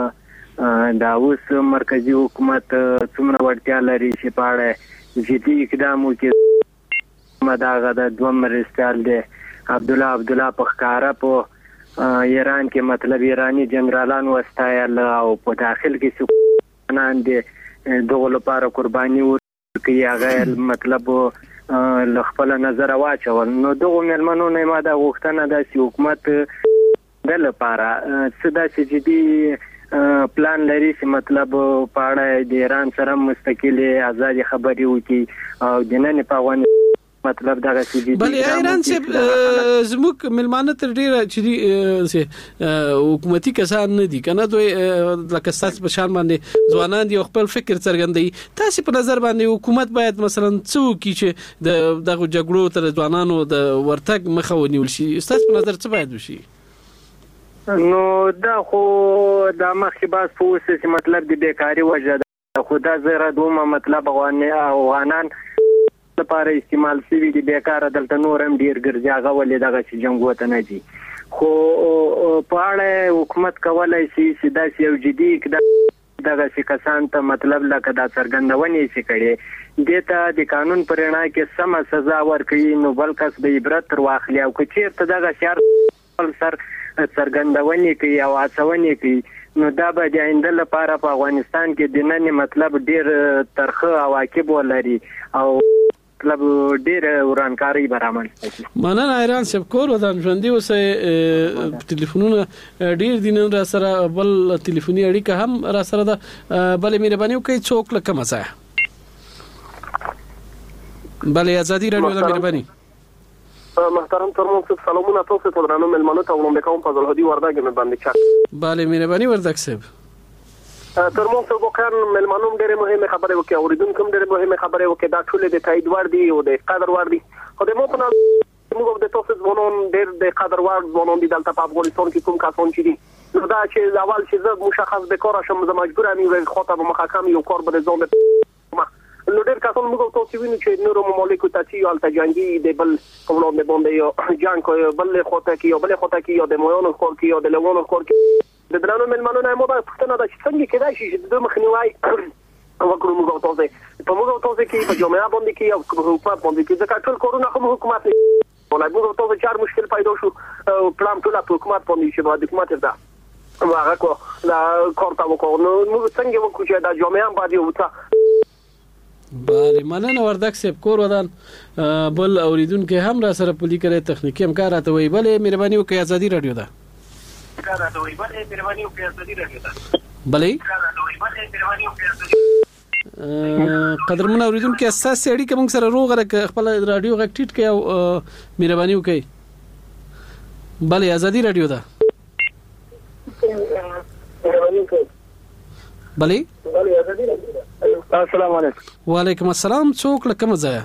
دا اوس مرکزی حکومت څومره ورتیا لري چې پاړه جدي اقدام وکړي. مداغه د دوه مرستال دی عبد الله عبد الله پخکارا په ایران کې مطلب ایرانی جنرالان واستایل او په داخل کې سکونان دي دغه لپاره قرباني ورکړي. هغه مطلب لخپل نظر واچول. نو دغه ملمنو نه ما د غوښتنه د حکومت د لپاره صدا چې جدي پلان لري چې مطلب پاړه د ایران سره مستقله آزاد خبري وکي او جنن په افغان مطلب دغه چې بل ایران چې زموږ ملمانه تر ډیره چې حکومتي کسان نه دي کنه دوی لکه تاسو په شان باندې ځوانان دي خپل فکر څرګندوي. تاسو په نظر باندې حکومت باید مثلا څو کی چې دغه جګړو تر ځوانانو د ورتګ مخه ونیول شي؟ تاسو په نظر څه باید وشي؟ نو دا خو دا مخکې باز په اوسه چې مطلب د بیکاری وجه ده خو دا زره دومره مطلب افغانان لپاره استعمال شوي دي بیکاره دلته نور هم ډیر ګرځي هغه ولې دغه چې جنګ وته نه دي. خو په اړه حکومت کولای شي چې داسې یو جدي اقدام دغه چې کسان ته مطلب لکه دا څرګندونې چې کړي دته د قانون پر رڼا کې سم سزا ورکړي نو بل کس به عبرت تر واخلي او که چیرته دغه شر سر څرګندونې کوي او هڅونې کوي نو دا به د آینده لپاره په افغانستان کې د نن مطلب ډیر ترخه عواقب ولري او مطلب ډیر ورانکاری برابر شي. مننه ایران شپکور ودان ژوندۍ اوسه ټلیفونونه ډیر دین را سره بل ټلیفوني اړیکه هم را سره ده. بل مهرباني وکړئ څوک لکه مزه بل ازادي رادیو د مهرباني محترم ترمون صاحب سلامونه تاسو ته درنو ملمنو ته وړاندې کوم فضل هدي وردګ مې باندې چا bale مهرباني وردګ صاحب ترمون صاحب وکړ ملمنو ډېر مهمه خبره وکړه اوریدونکو ډېر مهمه خبره وکړه دا ټول د تایید ور دي او د قدر ور دي خو د مو په موږ د تاسو ځوانان ډېر د قدر ور ځوانان دي دلته په افغانستان کې کوم کسان چې دي نو دا چې اول چې زه مشخص به کار شم زه مجبور ام یو خاطر محکم یو کار به ځان نو ډېر کسان موږ تاسو وینو چې نورو مملکتو ته چې الته جنگي د بل وړاندې باندې یو جنگ کوي بل خاطر کې یو بل خاطر کې یو د مویانو کور کې یو د لوونو کور کې د درنو ملمنو نه مو به پښتنه د څنګه کېدای شي چې د مخنیوي وکړو موږ تاسو په موږ تاسو کې په جامعه باندې کې یو حکومت باندې کې ځکه ټول کورونه کوم حکومت نه ولای موږ تاسو چار مشکل پیدا شو پلان ټول په حکومت باندې چې باید حکومت ده هغه کو دا کارتا وکړو نو موږ څنګه وکړو چې دا جامعه باندې وته بله مننه وردګ صاحب کور ودان بل اوریدونکو هم را سره پلی کړي تخنیکی همکار راته وی بل مهرباني وکړئ ازادي رادیو ده بله قدرمن اوریدونکو اساس اړیکه موږ سره روغ راک خپل رادیو غټ ټیټ کې او مهرباني وکړئ بله ازادي رادیو ده بله السلام علیکم. وعلیکم السلام. څوک له کوم ځای؟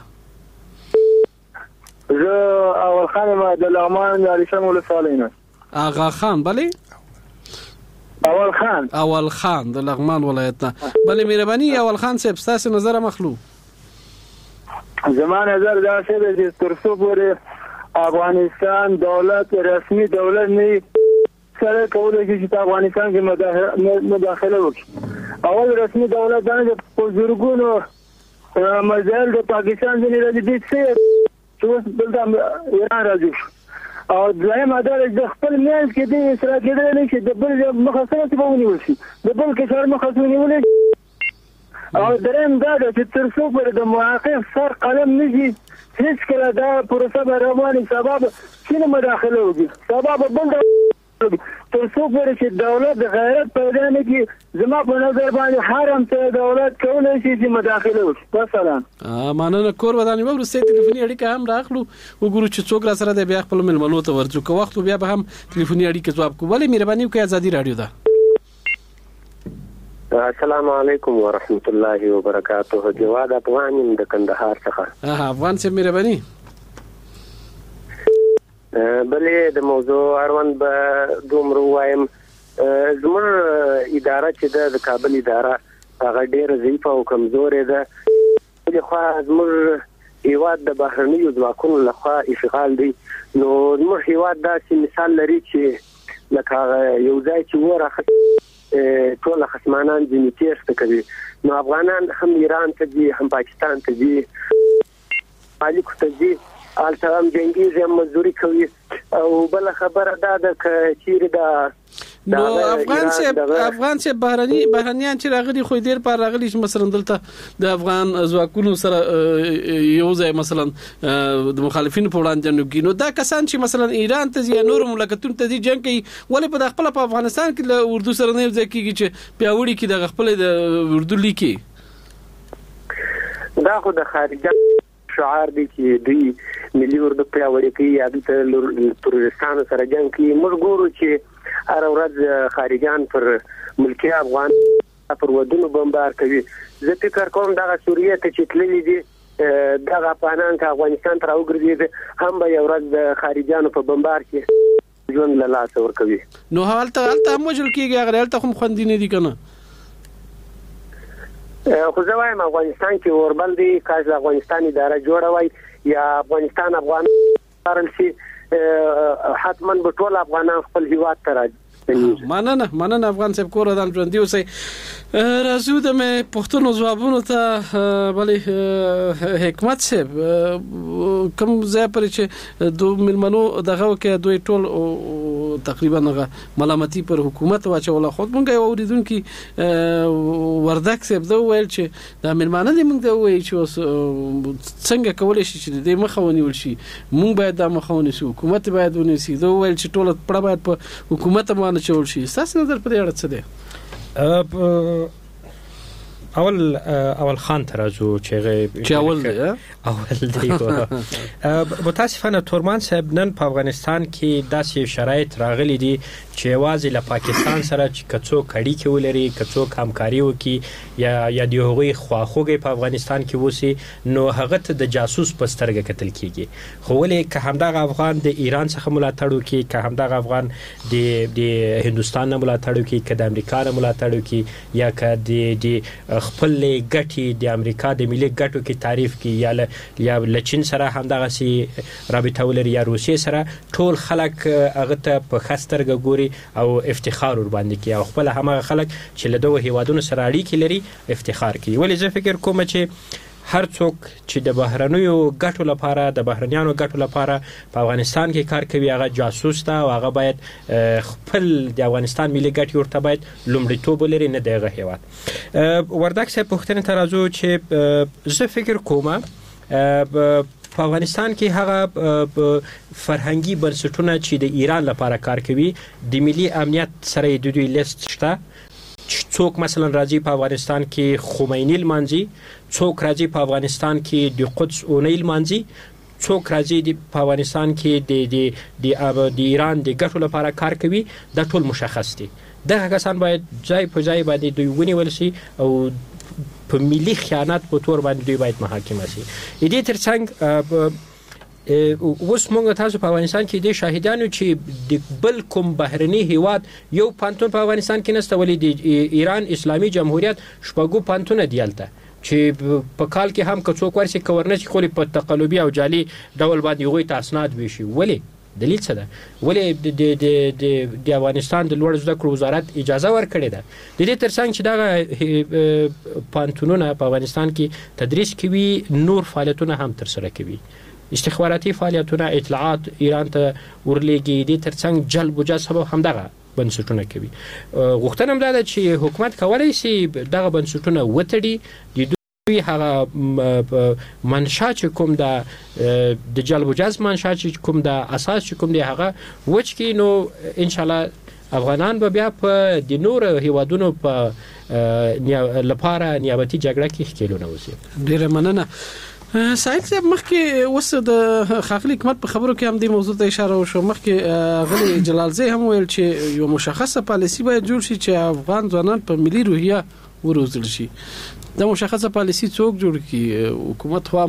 زه اول خان ما د لغمان علي شمس ولسوالۍ نه. آغا خان بله؟ اول خان. اول خان د لغمان ولایت نه. بله مهرباني اول خان صاحب تاسو نظر مخلو. زما نظر دا څه دی چې تر څو پورې افغانستان دولت رسمي دولت نه سره کولای شي چې افغانستان کې مداخله وکړي. اول رسمي دولت باندې په زورګونو مزل د پاکستان ځنې راځي چې څه دلته ایران راځي او ځای مدار د خپل میانس کې د اسرائیل کېدل نه شي د بل مخاصمه ته ونیول شي د بل کې شر مخاصمه ونیول او درېم دا چې تر څو پر د موافق سر قلم نشي هیڅ کله دا پروسه روانه سبب چې مداخله وکړي سبب بل تر څو پورې چې دولت د غیرت پیدا نه کړي زما په نظر باندې حرم ته دولت کولی شي چې مداخله وکړي. مثلا مننه کور ودانې وروسته ټلیفوني اړیکه هم راغلو وګورو چې څوک را سره د بیا خپل ملمنو ته ورځو که وخت بیا به هم ټلیفوني اړیکه جواب کوو. ولې مهرباني وکړئ ازادي رادیو ده. السلام علیکم ورحمت الله وبرکاته. جواد افغان د کندهار څخه. افغان صاحب مهرباني. بلې د موضوع اړوند به دومره وایم زموږ اداره چې د کابل اداره هغه ډیره ضعیفه او کمزورې ده. بلې خوا زموږ هیواد د بهرنیو ځواکونو لخوا اشغال دی. نو زموږ هیواد داسې مثال لري چې لکه یو ځای چې وراخت ټول خصمانان ځینې تیښته کوي. نو افغانان هم ایران ته ځي هم پاکستان ته ځي مالکو ته ځي هلته هم جنګیږي هم مزدوري کوي. او بله خبره دا ده که چیرې دا نو افغان صاحب افغان صاحب بهرني بهرنیان چې راغلي خو ډیر پر راغلي چې مثلا دلته د افغان ځواکونو سره یو ځای مثلا د مخالفینو په وړاندې جنګي. نو دا کسان چې مثلا ایران ته ځي نور مملکتونو ته ځي جنګ کوي ولې په خپل په افغانستان کې له اردو سره نه ځکه کیږي چې پیاوړي کې د خپل د اردو لیکي. دا خو د خارجه شعار دی چې دوی ملي اردو پیاوړي کوي یا د ترورستانو سره جنګ کوي. موږ ګورو چې هر ورځ خارجان پر ملکی افغان پر ودونو بمبار کوي. زه فکر کوم دغه سوریه ته چې تللي دي دغه افغانان که افغانستان ته راوګرځي هم به یو ورځ د خارجانو په بمبار کې ژوند له لاسه ورکوي. نو هلته هلته هم وژل کېږي هغه هلته هم خوندي نه دي که نه؟ خو زه وایم افغانستان کې اوربل دی. کاش د افغانستان اداره جوړه وای یا افغانستان افغان کارل شي حتما به ټول افغانان خپل هیواد ته راځي. مننه مننه افغان صاحب کور ودان ژوندي اوسئ. راځو د مې پښتنو ځوابونو ته. بلې حکمت صاحب کوم ځای پرې چې دوه ملمنو دغه کې دوی ټول تقریبا ملامتي پر حکومت واچوله. خو مونږ یو اوریدونکي وردک صاحب دا ویل چې د ملمانه دې مونږ دا وایي چې اوس څنګه کولی شي چې د مخه ونیول شي. مونږ باید دا مخه ونیسو حکومت باید ونیسي. دا ویل چې ټول پړه باید په حکومت باندې چول شي. تاسو نظر په دې اړه څه دی؟ اول اول خان ترازو چې چې اول دی اول دی متاسفانه تورمان صاحب نن په افغانستان کې داسې شرایط راغلي دي چې واځي له پاکستان سره چې کڅو کړي کې ولري کڅو همکاري وکي یا یا دی هغوی خواخوږي په افغانستان کې وسی نو هغه ته د جاسوس په سترګه کتل کیږي. خو ولې که همدغه افغان د ایران څخه ملاتړ وکي که همدغه افغان د د هندستان نه ملاتړ وکي که د امریکا نه ملاتړ وکي یا که د د خپل ګټي د امریکا د ملي ګټو کې تعریف کی یا یا لچین سره همدغه سي رابطه ولري یا روسیې سره ټول خلک هغه ته په خسترګه ګوري او افتخار ور باندې کوي او خپل همغه خلک چې له دوه هیوادونو سره اړیکې لري افتخار کوي. ولې زه فکر کوم چې هر څوک چې د بهرنیو ګټو لپاره د بهرنیانو ګټو لپاره په افغانستان کې کار کوي هغه جاسوس ده او هغه باید خپل د افغانستان ملي ګټې ورته باید لومړیتوب ولري نه دغه هیواد. وردک صاحب پوښتنه ته راځو چې زه فکر کوم په افغانستان کې هغه فرهنګي بنسټونه چې د ایران لپاره کار کوي د ملي امنیت سره د دوی لیست شته. څوک مثلا راځي په افغانستان کې خمینی لمانځي، څوک راځي په افغانستان کې د قدس اونۍ لمانځي، څوک راځي په افغانستان کې د د د ایران د ګټو لپاره کار کوي. دا ټول مشخص دي. دغه کسان باید ځای په ځای باندې دوی ونیول شي او په ملي خیانت په تور باندې دوی باید محاکمه شي. دې ترڅنګ اوس موږ تاسو په افغانستان کې د شاهدانو چې د بل کوم بهرني هیواد یو پانتون په افغانستان کې نشته ولې د ایران اسلامي جمهوریت شپږو پانتونه دیالته چې په کال کې هم که څوک ورسي کورنس خوري په تقلبي او جعلي ډول باندې غوي تاسناد وشي. ولې دلیل څه ده؟ ولې د د د د افغانستان د لوړ زده کړو وزارت اجازه ورکړې ده د دې ترڅنګ چې دا پانتونونه په افغانستان کې تدریس کوي نور فعالیتونه هم تر سره کوي استخباراتي فعالیتونه اطلاعات ایران ته ورلېږي د ترڅنګ جلب و جذب همدغه بنسټونه کوي. غوښتنه هم ده چې حکومت کولای شي دغه بنسټونه وتړي د هغه منشا چې کوم د د جلب و جذب منشا چې کوم د اساس چې کوم دی هغه وچ کې نو ان شاء الله افغانان به بیا په د نور هیوادونو په لپاره نیابتي جګړه کې ښکېلونه وسی. ډیره مننه. سعید صاحب مخکې وسه د خاغلی حکومت په خبرو کې هم د موضوع ته اشاره وشو. مخکې غلی جلال زی هم ویل چې یو مشخصه پالیسی باید جوړ شي چې افغان ځوانان په ملي روحیه وروزل شي. دا مشخصه پالیسی څوک جوړ کی؟ حکومت خو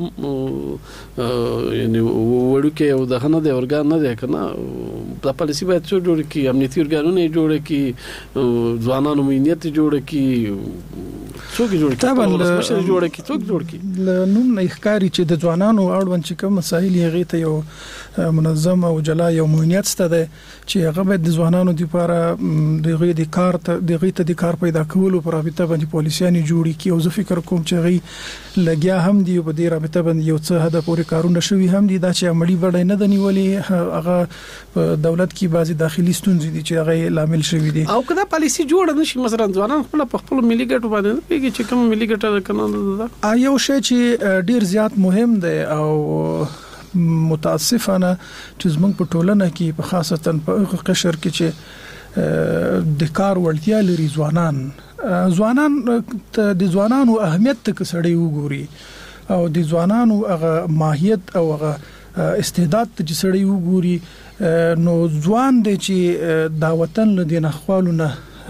یعنی وړو کې او دغه نه د اورګان نه دی کنه. دا پالیسی باید څوک جوړ کی؟ امنیتي ارګانونه جوړ کی، ځوانانو امنیت جوړ کی، څوک جوړ کی؟ ولسمشر جوړ کی، څوک جوړ کی؟ نو نه ښکاری چې د ځوانانو اړوند چې کوم مسایل یې غي ته یو منظم او جلا یو مهنیت ستده چې هغه د ځوانانو لپاره د غي د کار ته د غي ته د کار پیدا کولو پر رابطه باندې پالیسيانې جوړي کی. او زه فکر کوم چې غي لګیا هم دی په دې رابطه باندې یو څه هدف پورې کارونه شوي هم دي. دا چې عملی وړاندې نه دني ولي هغه دولت کې بعضي داخلي ستونزې دي چې هغه لامل شوي دي. او کدا پالیسی جوړ نشي مثلا ځوانان خپل په خپل ملي ګټو باندې پیږي چې کوم ملي ګټه کنه دا یو شی چې ډیر زیات مهم دی. او متاسفانه چې زموږ په ټولنه کې په خاصتا په قشر کې چې د کار وړتیا لري ځوانان ځوانان د ځوانانو اهمیت ته کسړې وګوري او د ځوانانو هغه ماهیت او هغه استعداد ته کسړې وګوري نو ځوان د چې د وطن له دینه خپلونه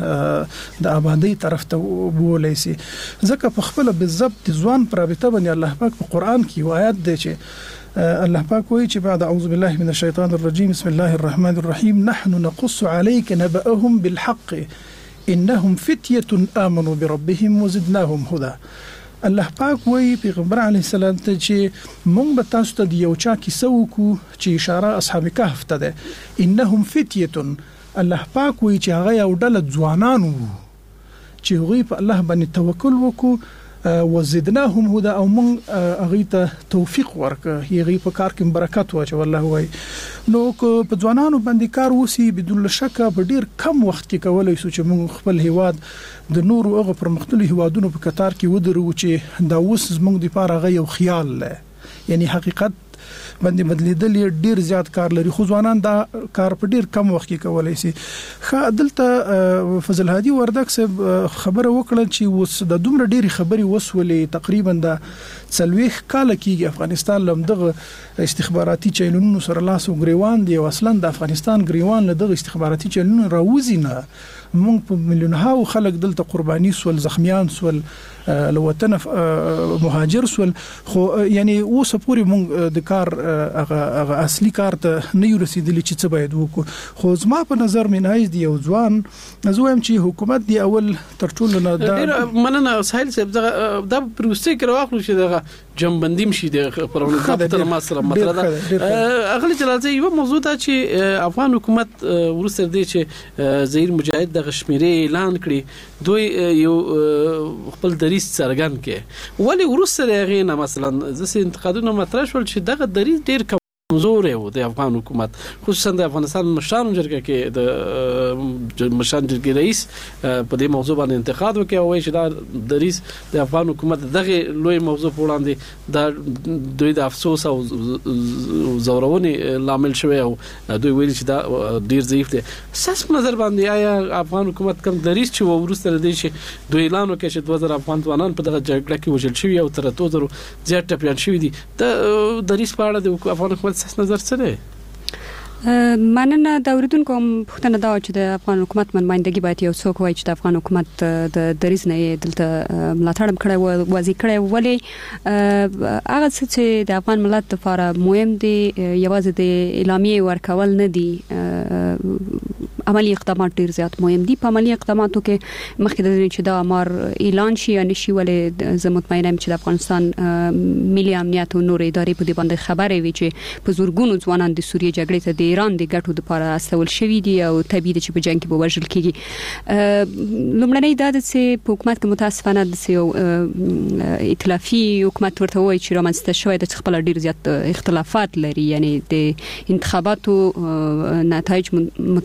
د آبادی طرف ته بولای سي. ځکه په خپل بالضبط ځوان پر رابطه باندې الله پاک په قران کې آیات دی چې الله پاک وایي چې بعد اعوذ بالله من الشیطان الرجیم بسم الله الرحمن الرحیم نحن نقص عليك نبأهم بالحق انهم فتيه امنوا بربهم وزدناهم هدى. الله پاک وایي پیغمبر علیه السلام ته چې مونږ به تاسو ته یو چا کیسه وکړو چې اشاره اصحاب کهف ته ده. انهم فتيه الله پاک وایي چې هغه یو ډله ځوانان وو چې هغوی په الله باندې توکل وکړو وزدناهم هدى او من هغه ته توفیق ورکړه. هغه په کار کې برکت واچو والله وایي. نو په ځوانانو باندې کار وسی بدون شک په ډیر کم وخت کې کولای شو چې موږ خپل هیواد د نورو هغه پرمختللي هیوادونو په کتار کې ودرو چې دا اوس زموږ لپاره غي یو خیال له یعنی حقیقت باندې بدلیدل ډیر زیات کار لري. خو ځوانان دا کار په ډیر کم وخت کې کولای شي. خا دلته فضل هادي وردک صاحب خبره وکړه چې وس د دومره ډیری خبري وسولې تقریبا د څلويخ کال کې افغانستان لمدغه استخباراتي چینلونو سره لاس او غریوان دی او اصلا د افغانستان غریوان له دغه استخباراتي چینلونو راوځي نه. مونږ په مليونها خلک دلته قرباني سول، زخمیان سول، لوطن مهاجر سول. خو یعنی اوس پورې مونږ د کار هغه اصلي کار ته نه یو رسیدلی چې څه باید وکړو. خو زما په نظر منایز دی یو ځوان زویم چې حکومت دی اول تر ټولو نه دا مننه سهیل صاحب دا پروسې کې راوخلو چې دغه جنبندیم شي د پرونه کاپټل ماسره مطلب اغلی جلال یو موضوع دا چې افغان حکومت ورسره دی چې زهیر مجاهد د غشمیرې اعلان کړی دوی یو خپل دریس څرګند کړي ولی ورسره غینه مثلا زسه انتقادونه مطرح شول چې دغه دریس ډیر کمزور و د افغان حکومت خصوصا د افغانستان مشران جرګه کې د مشران جرګې رئیس په دې موضوع باندې انتقاد وکړ او چې دا دریس د افغان حکومت دغه لوی موضوع په وړاندې د دوی د افسوس او زورونې لامل شوی او دوی ویل چې دا ډیر ضعیف دي. ساس په نظر باندې آیا افغان حکومت کوم دریس چې ورسره دی چې دوی اعلان وکړي چې دوه زره افغان ځوانان په دغه جګړه کې وژل شوي او تر دوه زره زیات ټپیان شوي دي د دریس په اړه د افغان حکومت نظر څه مننه د اوریدونکو پوښتنه دا چې د افغان حکومت منمایندګي باید یو څوک وایي چې د افغان حکومت د دریز نه دلته ملاتړ کړی او واضح کړی ولی هغه چې د افغان ملت لپاره مهم دي یوازې د اعلامیه ورکول نه دي عملی اقدامات ډیر زیات مهم دي. په عملی اقداماتو کې مخکې د چې دا امر اعلان شي یا نشي ولې زه مطمئنه یم چې د افغانستان ملي امنیت او نور ادارې په دې باندې خبرې وي چې په زورګونو ځوانان د سوریه جګړې ته د ایران د ګټو لپاره استول شوی دي او طبيعي چې په جنگ کې به وژل کیږي. لومړنۍ دا چې په حکومت کې متاسفانه د سیو ائتلافي حکومت ورته وایي چې رامنځته شوی د خپل ډیر زیات اختلافات لري یعنی د انتخاباتو نتایج متاسفانه د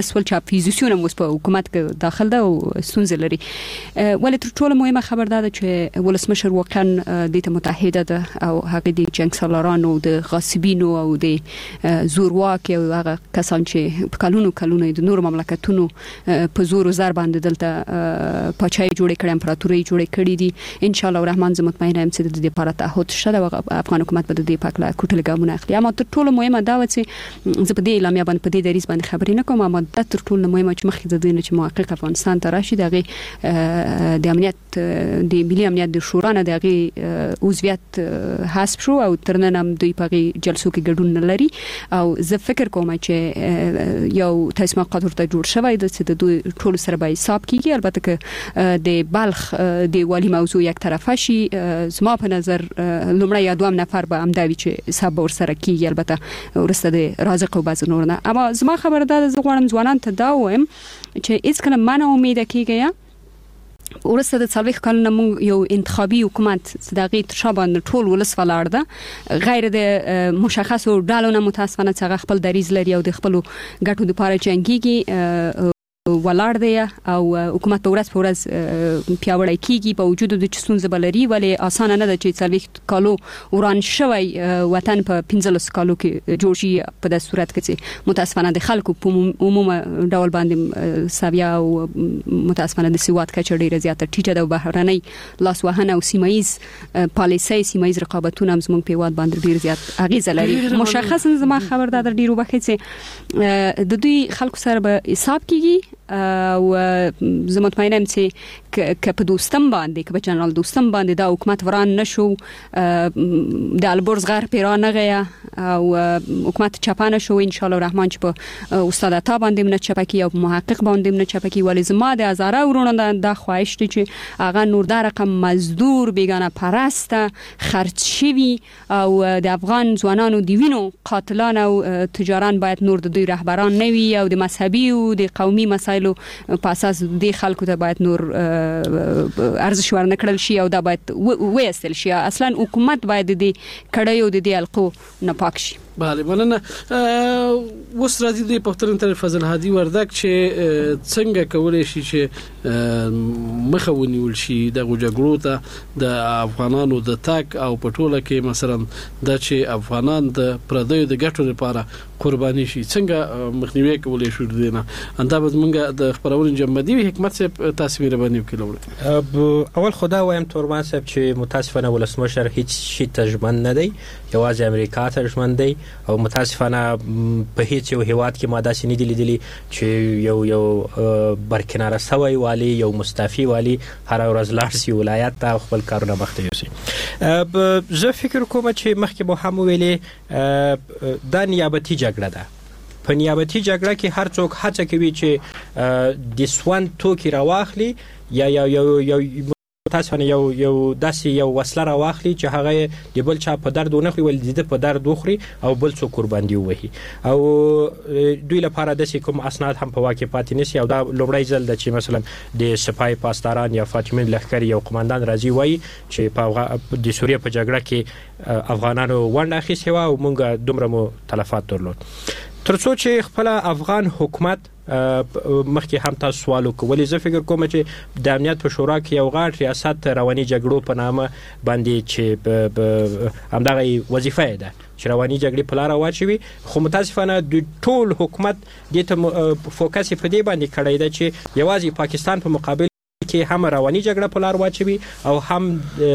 ولسول چې اپوزیسیون هم په حکومت کې داخل ده او ستونزې لري. ولې تر ټولو مهمه خبر ده چې ولسمشر واقعا د ته متحده ده او هغه د جنگ سالارانو د غاصبینو او د زورواک او هغه کسان چې په کلونو کلونو د نور مملکتونو په زور زر باندې دلته پاچای جوړ کړي امپراتوري جوړ کړي دي. ان شاء الله الرحمن زه مطمئنه یم چې د دې لپاره تعهد شته او افغان حکومت به د دې پاکله کوټل ګامونه اخلي. اما تر ټولو مهمه دا و چې زه په دې اعلامیه باندې په دې دریز باندې خبرې نه کوم، اما دا تر ټولو مهمه چې مخکې د دې چې محقق افغانستان ته راشي دغه د امنیت د ملي امنیت د شورا نه دغه عضویت حساب شو او تر نن هم دوی په جلسو کې ګډون نه لري او زه فکر کوم چې یو تصمیم قطر ته جوړ شوی د چې د دوی ټول سره به حساب کیږي. البته که د بلخ د والی موضوع یک طرفه شي زما په نظر لومړی یا دوم نفر به همداوي چې حساب ور سره کیږي، البته ورسته د رازق او باز نور نه. اما زما خبره ده زه غواړم ځوانان ته دا وایم چې هیڅ کله منه امید کیږي ورسته د څلويخ کلونو موږ یو انتخابي حکومت دغه تشابه ټول ولس ولاړ ده غیر د مشخصو ډالو نه متاسفانه څنګه خپل دریز لري او د خپل ګټو لپاره جنگيږي ولاړ دی او حکومت په ورځ په ورځ پیاوړی کیږي په وجود د چستون زبلري ولی اسانه نه ده چې څلويخ کالو وران شوی وطن په پنځلس کالو کې جوړ شي په د صورت کې چې متاسفانه د خلکو په عمومي ډول باندې ساویا او متاسفانه د سیوات کچې ډیره زیاته ټیټه ده. بهرنۍ لاسوهنه او سیمایز پالیسي سیمایز رقابتونه هم زموږ په واد باندې ډیر زیات اغیزه لري. مشخصا زما خبر ده در ډیرو وخت چې د دوی خلکو سره به حساب کیږي او زه مطمئنه یم چې که په دوستم باندې که په جنرال دوستم باندې دا حکومت وران نشو د البرز غر پیران غیا او حکومت چپانه شو ان شاء الله الرحمن چې په استاد عطا باندې نه چپکی او محقق باندې نه چپکی ولی زما د هزاره ورونه د خواهش دي چې هغه نور د رقم مزدور بیگانه پرست خرج شوی او د افغان ځوانانو دی وینو قاتلان او تجاران باید نور د دوی رهبران نه وي او د مذهبي او د قومي مسایل په اساس د خلکو ته باید نور ارزش ورنکړل شي او دا باید وېستل شي. اصلا حکومت باید د کډیو د دې القو نه پاک شي. بله مننه. اوس راځي د پښتون تر فضل هادي وردک چې څنګه کولای شي چې مخه ونیول شي د جګړو ته د افغانانو د تاک او پټوله کې مثلا د چې افغانان د پردیو د ګټو لپاره قرباني شي څنګه مخنیوي کولای شو دینه انده به موږ د خبرونې جمعدي حکمت صاحب تصویر باندې وکړو. اول خدا وایم تورمان صاحب چې متاسفانه ولسمشر هیڅ شي تجمن نه دی، یوازې امریکا ته ژمن دی او متاسفانه په هیڅ یو هیواد کې ماده سینې دي لیدلي چې یو یو برکناره سوی والی یو مستعفی والی هر ورځ لاړ شي ولایت ته خپل کارونه مخته یوسي. زه فکر کوم چې مخکې مو هم ویلې دا نیابتي جګړه ده. په نیابتي جګړه کې هر څوک هڅه کوي چې د سوان توکي راواخلي یا یو یو یو متاسفانه یو یو داسې یو وسله راواخلي چې هغه د بل چا په درد ونه خوري ول د په درد وخوري او بل څوک قرباني وهي او دوی لپاره د کوم اسناد هم په واقع پاتې نشي. او دا لومړی ځل د چې مثلا د سپای پاسداران یا فاطمه لخکری یو قومندان راځي وایي چې په د سوریه په جګړه کې افغانانو ونډه اخیستې و او موږ دومره مو تلفات درلود. ترڅو چې خپل افغان حکومت مخکې هم تاسو سوال وکولې زه فکر کوم چې د امنیت په شورا کې یو غاټ ریاست رواني جګړو په نامه باندې چې همدغه وظیفه ده چې رواني جګړې په لار واچوي، خو متاسفانه د ټول حکومت د فوکس په دې باندې کړی دی چې یوازې پاکستان په مقابل کې هم رواني جګړه په لار واچوي او هم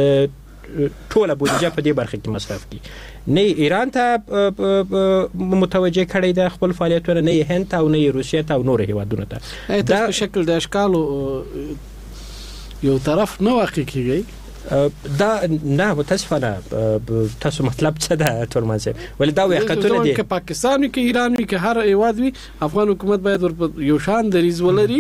ټول بودیجه په دې برخه کې مصرف کړي. نه ایران ته متوجه کړی د خپل فعالیتونه، نه هند او نه روسیه ته او نور هیوادونو ته. دا په شکل د اشکالو یو طرف نه واقع کیږي. دا نه متاسفانه تاسو مطلب څه ده تورمان صاحب؟ ولې دا واقعیتونه دي که پاکستان وي که ایران وي که هر هیواد وي افغان حکومت باید یو شان دریز ولري.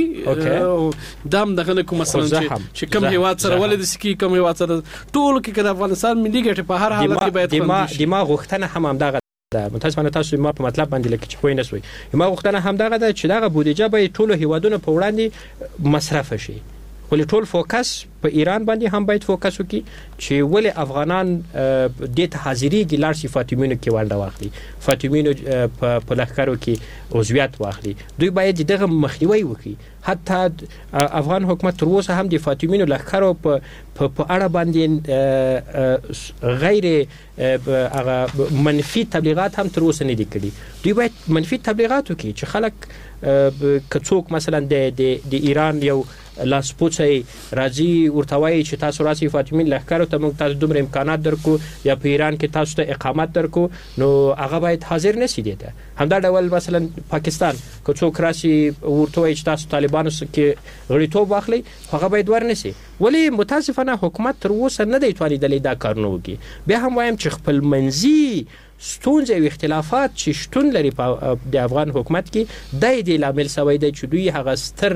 دام دغه کوم مثلا چې کوم هیواد سره ولې د سکی کوم هیواد سره ټول کې د افغانستان ملي ګټه په هر حالت کې باید خوندي شي. دماغ غوښتنه هم همدغه ده. متاسفانه تاسو ما په مطلب باندې لکه چې پوه نه شوي. ما غوښتنه هم دغه ده چې دغه بودیجه به ټول هیوادونو په وړاندې مصرف شي ولې ټول فوکس په ایران باندې هم باید فوکس وکړي چې ولې افغانان د ته حاضرېږي لاړ شي فاطمیونو کې ونډه واخلي، فاطمیونو په لښکرو کې عضویت واخلي. دوی باید دغه مخنیوي وکړي. حتی افغان حکومت تر اوسه هم د فاطمیونو لښکرو په په اړه باندې غیر هغه منفي تبلیغات هم تر اوسه نه دي کړي. دوی باید منفي تبلیغات وکړي چې خلک که څوک مثلا د د ایران یو لاسپوڅي راځي ورته وایي چې تاسو راسي فاطمین لښکرو ته موږ تاسو دومره امکانات درکو یا په ایران کې تاسو ته اقامت درکو، نو هغه باید حاضر نشي. دی ته همدا ډول مثلا پاکستان که څوک راسي ورته وایي چې تاسو طالبانو کې غړیتوب واخلي، هغه باید ورنشي. ولی متاسفانه حکومت تر اوسه نه دی توانیدلی دا کار نه وکړي. بیا هم وایم چې خپل منځي ستونزې او اختلافات چې شتون لري په د افغان حکومت کې د دې لامل شوی دی چې دوی هغه ستر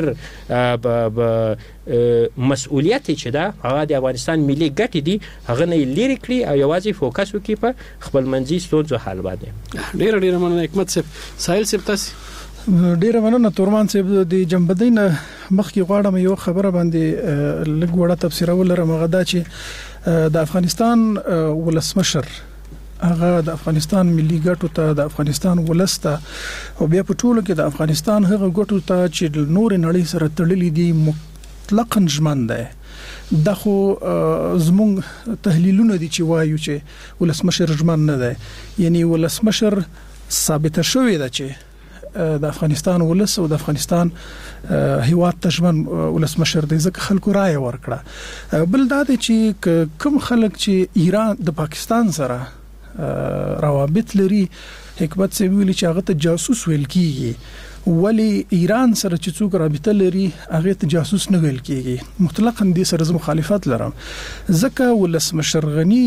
مسؤلیت چې دا هغه د افغانستان ملي ګټې دي هغه نه لري کړی او یوازې فوکس وکړي په خپل منځي ستونزو حل باندې. ډیر ډیر مننه حکمت صاحب. سایل صاحب تاسو ډیر مننه. تورمان صاحب د جنبدین مخکې غواړم یو خبره باندې لږ وړه تفسیر ولرم. هغه دا چې د افغانستان ولسمشر هغه د افغانستان ملي ګټو ته د افغانستان ولسته او بیا په ټولو کې د افغانستان هغه ګټو ته چې نور نړۍ سره تړلې دي مطلقاً ژمن دی. دا خو زموږ تحلیلونه دي چې وایو چې ولسمشر ژمن نه دی. یعنی ولسمشر ثابت شوی دی چې د افغانستان ولس او د افغانستان هیواد تشمن ولسمشر دی، ځکه خلکو رائے ورکړه. بل دا دی چې کوم خلک چې ایران د پاکستان سره روابط لري، حکمت څه ویلي چې هغه ته جاسوس ویل کیږي، ولی ایران سره چې څوک رابطه لري هغه ته جاسوس نه ویل کیږي. مطلقاً دې سره مخالفت لرم، ځکه ولسمشر غنی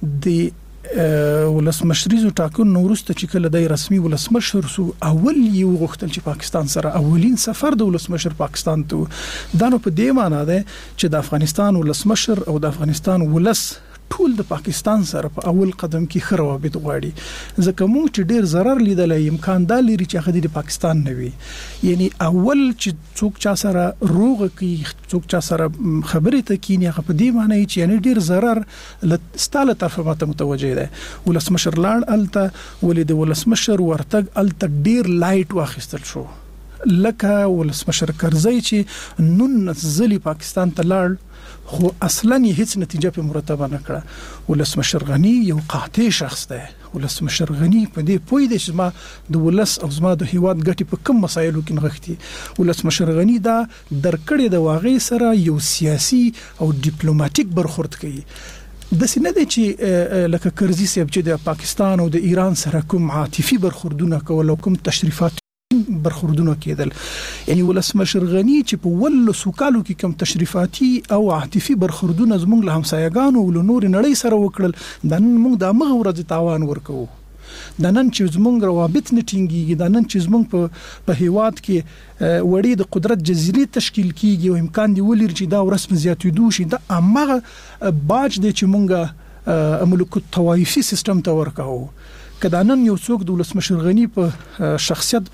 د ولسمشریزو ټاکنو وروسته چې کله د رسمي ولسمشر سو اول یو غوښتل چې پاکستان سره اولین سفر د ولسمشر پاکستان ته دا نو په دې معنی ده چې د افغانستان ولسمشر او د افغانستان ولس ټول د پاکستان سره په اول قدم کې خروابط غواړي. ځکه موږ چې ډیر zarar لیدلای امکان دا لري چې هغه د پاکستان نه وي. یعنی اول چې څوک چا سره روغ کی څوک چا سره خبرې ته کینی هغه په دې معنی چې یعنی ډیر zarar ستاله طرفه ماته متوجه ده. ولسمشر لاړ الته ولې د ولسمشر ورتګ الته ډیر لایټ واخیستل شو، لکه ولسمشر کرزی چې نن ځلی پاکستان ته لاړ خو اصلا یې هیڅ نتیجه په مرتبه نه کړه. ولسمشر غنی یو قاطع شخص دی. ولسمشر غنی په دې پوی دی چې ما د ولس او زما د هیواد ګټي په کوم مسایلو کې نغښتي. ولسمشر غنی دا درکړې د واغې سره یو سیاسي او ډیپلوماټیک برخورد کوي. د سینه د چې لکه کرزی صاحب چې د پاکستان او د ایران سره کوم عاطفي برخوردونه کول او کوم تشریفات برخوردونه کېدل، یعنی ولسمشر غنی چې په ول سوکالو کې کوم تشریفاتي او عاطفي برخوردونه زموږ له همسایګانو او نور نړۍ سره وکړل، د نن موږ د مغه ورځ تاوان ورکو. د نن چې زموږ روابط نه ټینګيږي، د نن چې زموږ په په هیواد کې وړي د قدرت جزیرې تشکیل کیږي او امکان دی ولر چې دا ورسم زیاتېدو شي، د امغه باج دی چې موږ ملک الطوایفي سیستم ته ورکاو. کدا نن یو څوک د ولسمشر غنی په شخصیت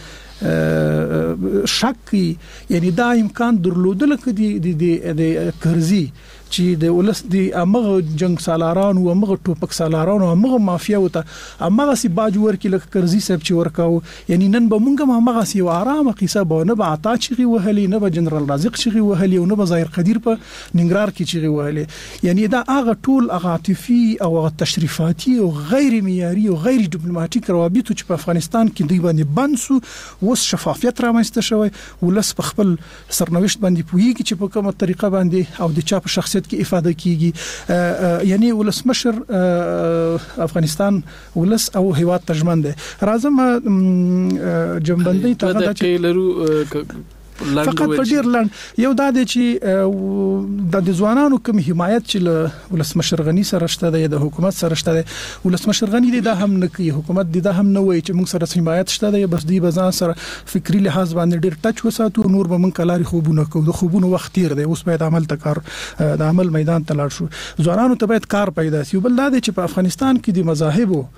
باندې شک کوي، یعنی دا امکان درلودل کدي د کرزی چې د ولس د امغه جنگ سالاران او امغه ټوپک سالاران او امغه مافیا وته امغه سی باج ورکی لکه کرزی صاحب چې ورکاو. یعنی نن به مونږه امغه سی آرام قصه به نه به عطا چغي وهلي، نه به جنرال رازق چغي وهلي او نه به ظاهر قدیر په ننګرهار کې چغي وهلي. یعنی دا هغه ټول عاطفي او تشریفاتي او غیر معیاري او غیر ډیپلوماټیک روابط چې په افغانستان کې دی باندې بنسو اوس شفافیت رامنځته شوی. ولس په خپل سرنوشت باندې پوهیږي چې په کومه طریقه باندې او د چا په شخصیت کې افاده کیږي. یعنی ولسمشر افغانستان ولس او هیواد تجمن دی. راځم جنبندۍ ته دا چې لرو فقط په ډیر لاند یو دا دی چې د ځوانانو کوم حمایت چې ولسمشر غنی سره شته دی، د حکومت سره شته دی. ولسمشر غنی دی دا هم نه کوي، حکومت دی دا هم نه وایي چې موږ سره حمایت شته دی، بس دی بزان سره فکری لحاظ باندې ډیر ټچ وساتو، نور به موږ کلاري خوبونه کوو. د خوبونو وخت تیر دی، اوس باید عمل تکار د عمل میدان ته لاړ شو. ځوانانو ته باید کار پیدا شي. بل دا دی چې په افغانستان کې د مذاهب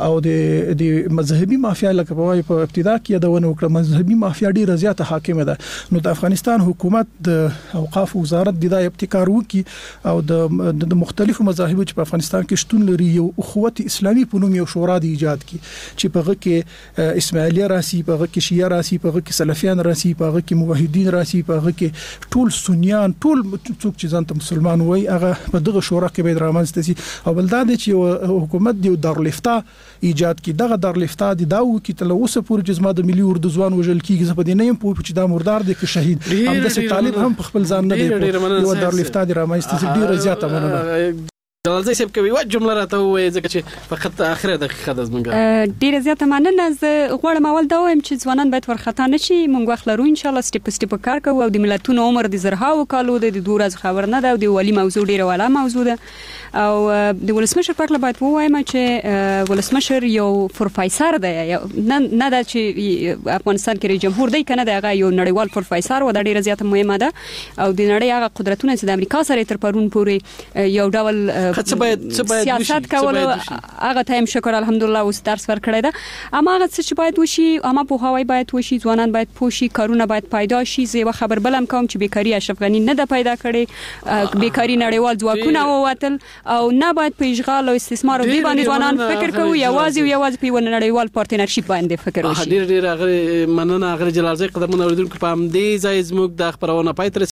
او د د مذهبي مافیا لکه په وای په ابتدا کې د ونه وکړه مذهبي مافیا ډیره زیاته حاکمه ده. نو د افغانستان حکومت د اوقاف وزارت د ابتکار وکي او د مختلفو مذاهبو چې په افغانستان کې شتون لري یو اخوت اسلامي په نوم یو شورا د ایجاد کی چې په هغه کې اسماعیلیه راسي، په هغه کې شیعه راسي، په هغه کې سلفیان راسي، په هغه کې موحدین راسي، په هغه کې ټول سنیان ټول څوک چې ځان ته مسلمان وای هغه په دغه شورا کې به رامنځته شي. او بل دا چې حکومت د دارالافتا ایجاد کی دغه دارالافتا د داو کې تل اوسه پورې چې زما د ملي اردو ځوان وجل کیږي په دې نه يم په چې دا مردار دي کې شهید هم د طالب هم په خپل ځان نه دی یو دارالافتا د رامنځته ډیره زیاته مننه. جلال زی صاحب کوي وا جمله راته وایي ځکه چې فقط اخره دقیقه د زمونږ ډیره زیاته مننه. زه غواړم اول دا وایم چې ځوانان باید ورختا نشي، مونږ وخت لرو ان شاء الله سټپ سټپ کار کوو او د ملتونو عمر د زرهاو کالو د دوه ورځې خبر نه ده او د ولی موضوع ډیره والا موضوع ده. او د ولسمشر په اړه باید ووایم چې ولسمشر یو پروفیسور دی، نه نه دا چې افغانستان کې رئیس جمهور دی کنه، دا هغه یو نړیوال پروفیسور و، دا ډیره زیاته مهمه ده. او د نړۍ هغه قدرتونه چې د امریکا سره تر پرون پورې یو ډول سیاست کول هغه ته هم شکر الحمدلله اوس درس ورکړی ده. اما هغه څه چې باید وشي، اما په هواي باید وشي، ځوانان باید پوښي، کارونه باید پیدا شي. زه یو خبر بلم کوم چې بیکاری اشرف غنی نه ده پیدا کړي، بیکاری نړیوال ځواکونه ووتل او نه باید په اشغال او استثمار دی باندې ځوانان فکر کوي، یوازې یوازې په نړیوال پارتنرشپ باندې فکر وشي. ډیر ډیر غره مننه غره جلال زی قدرمن اوریدونکو په ام دې ځای زموږ د خبرونه پاتره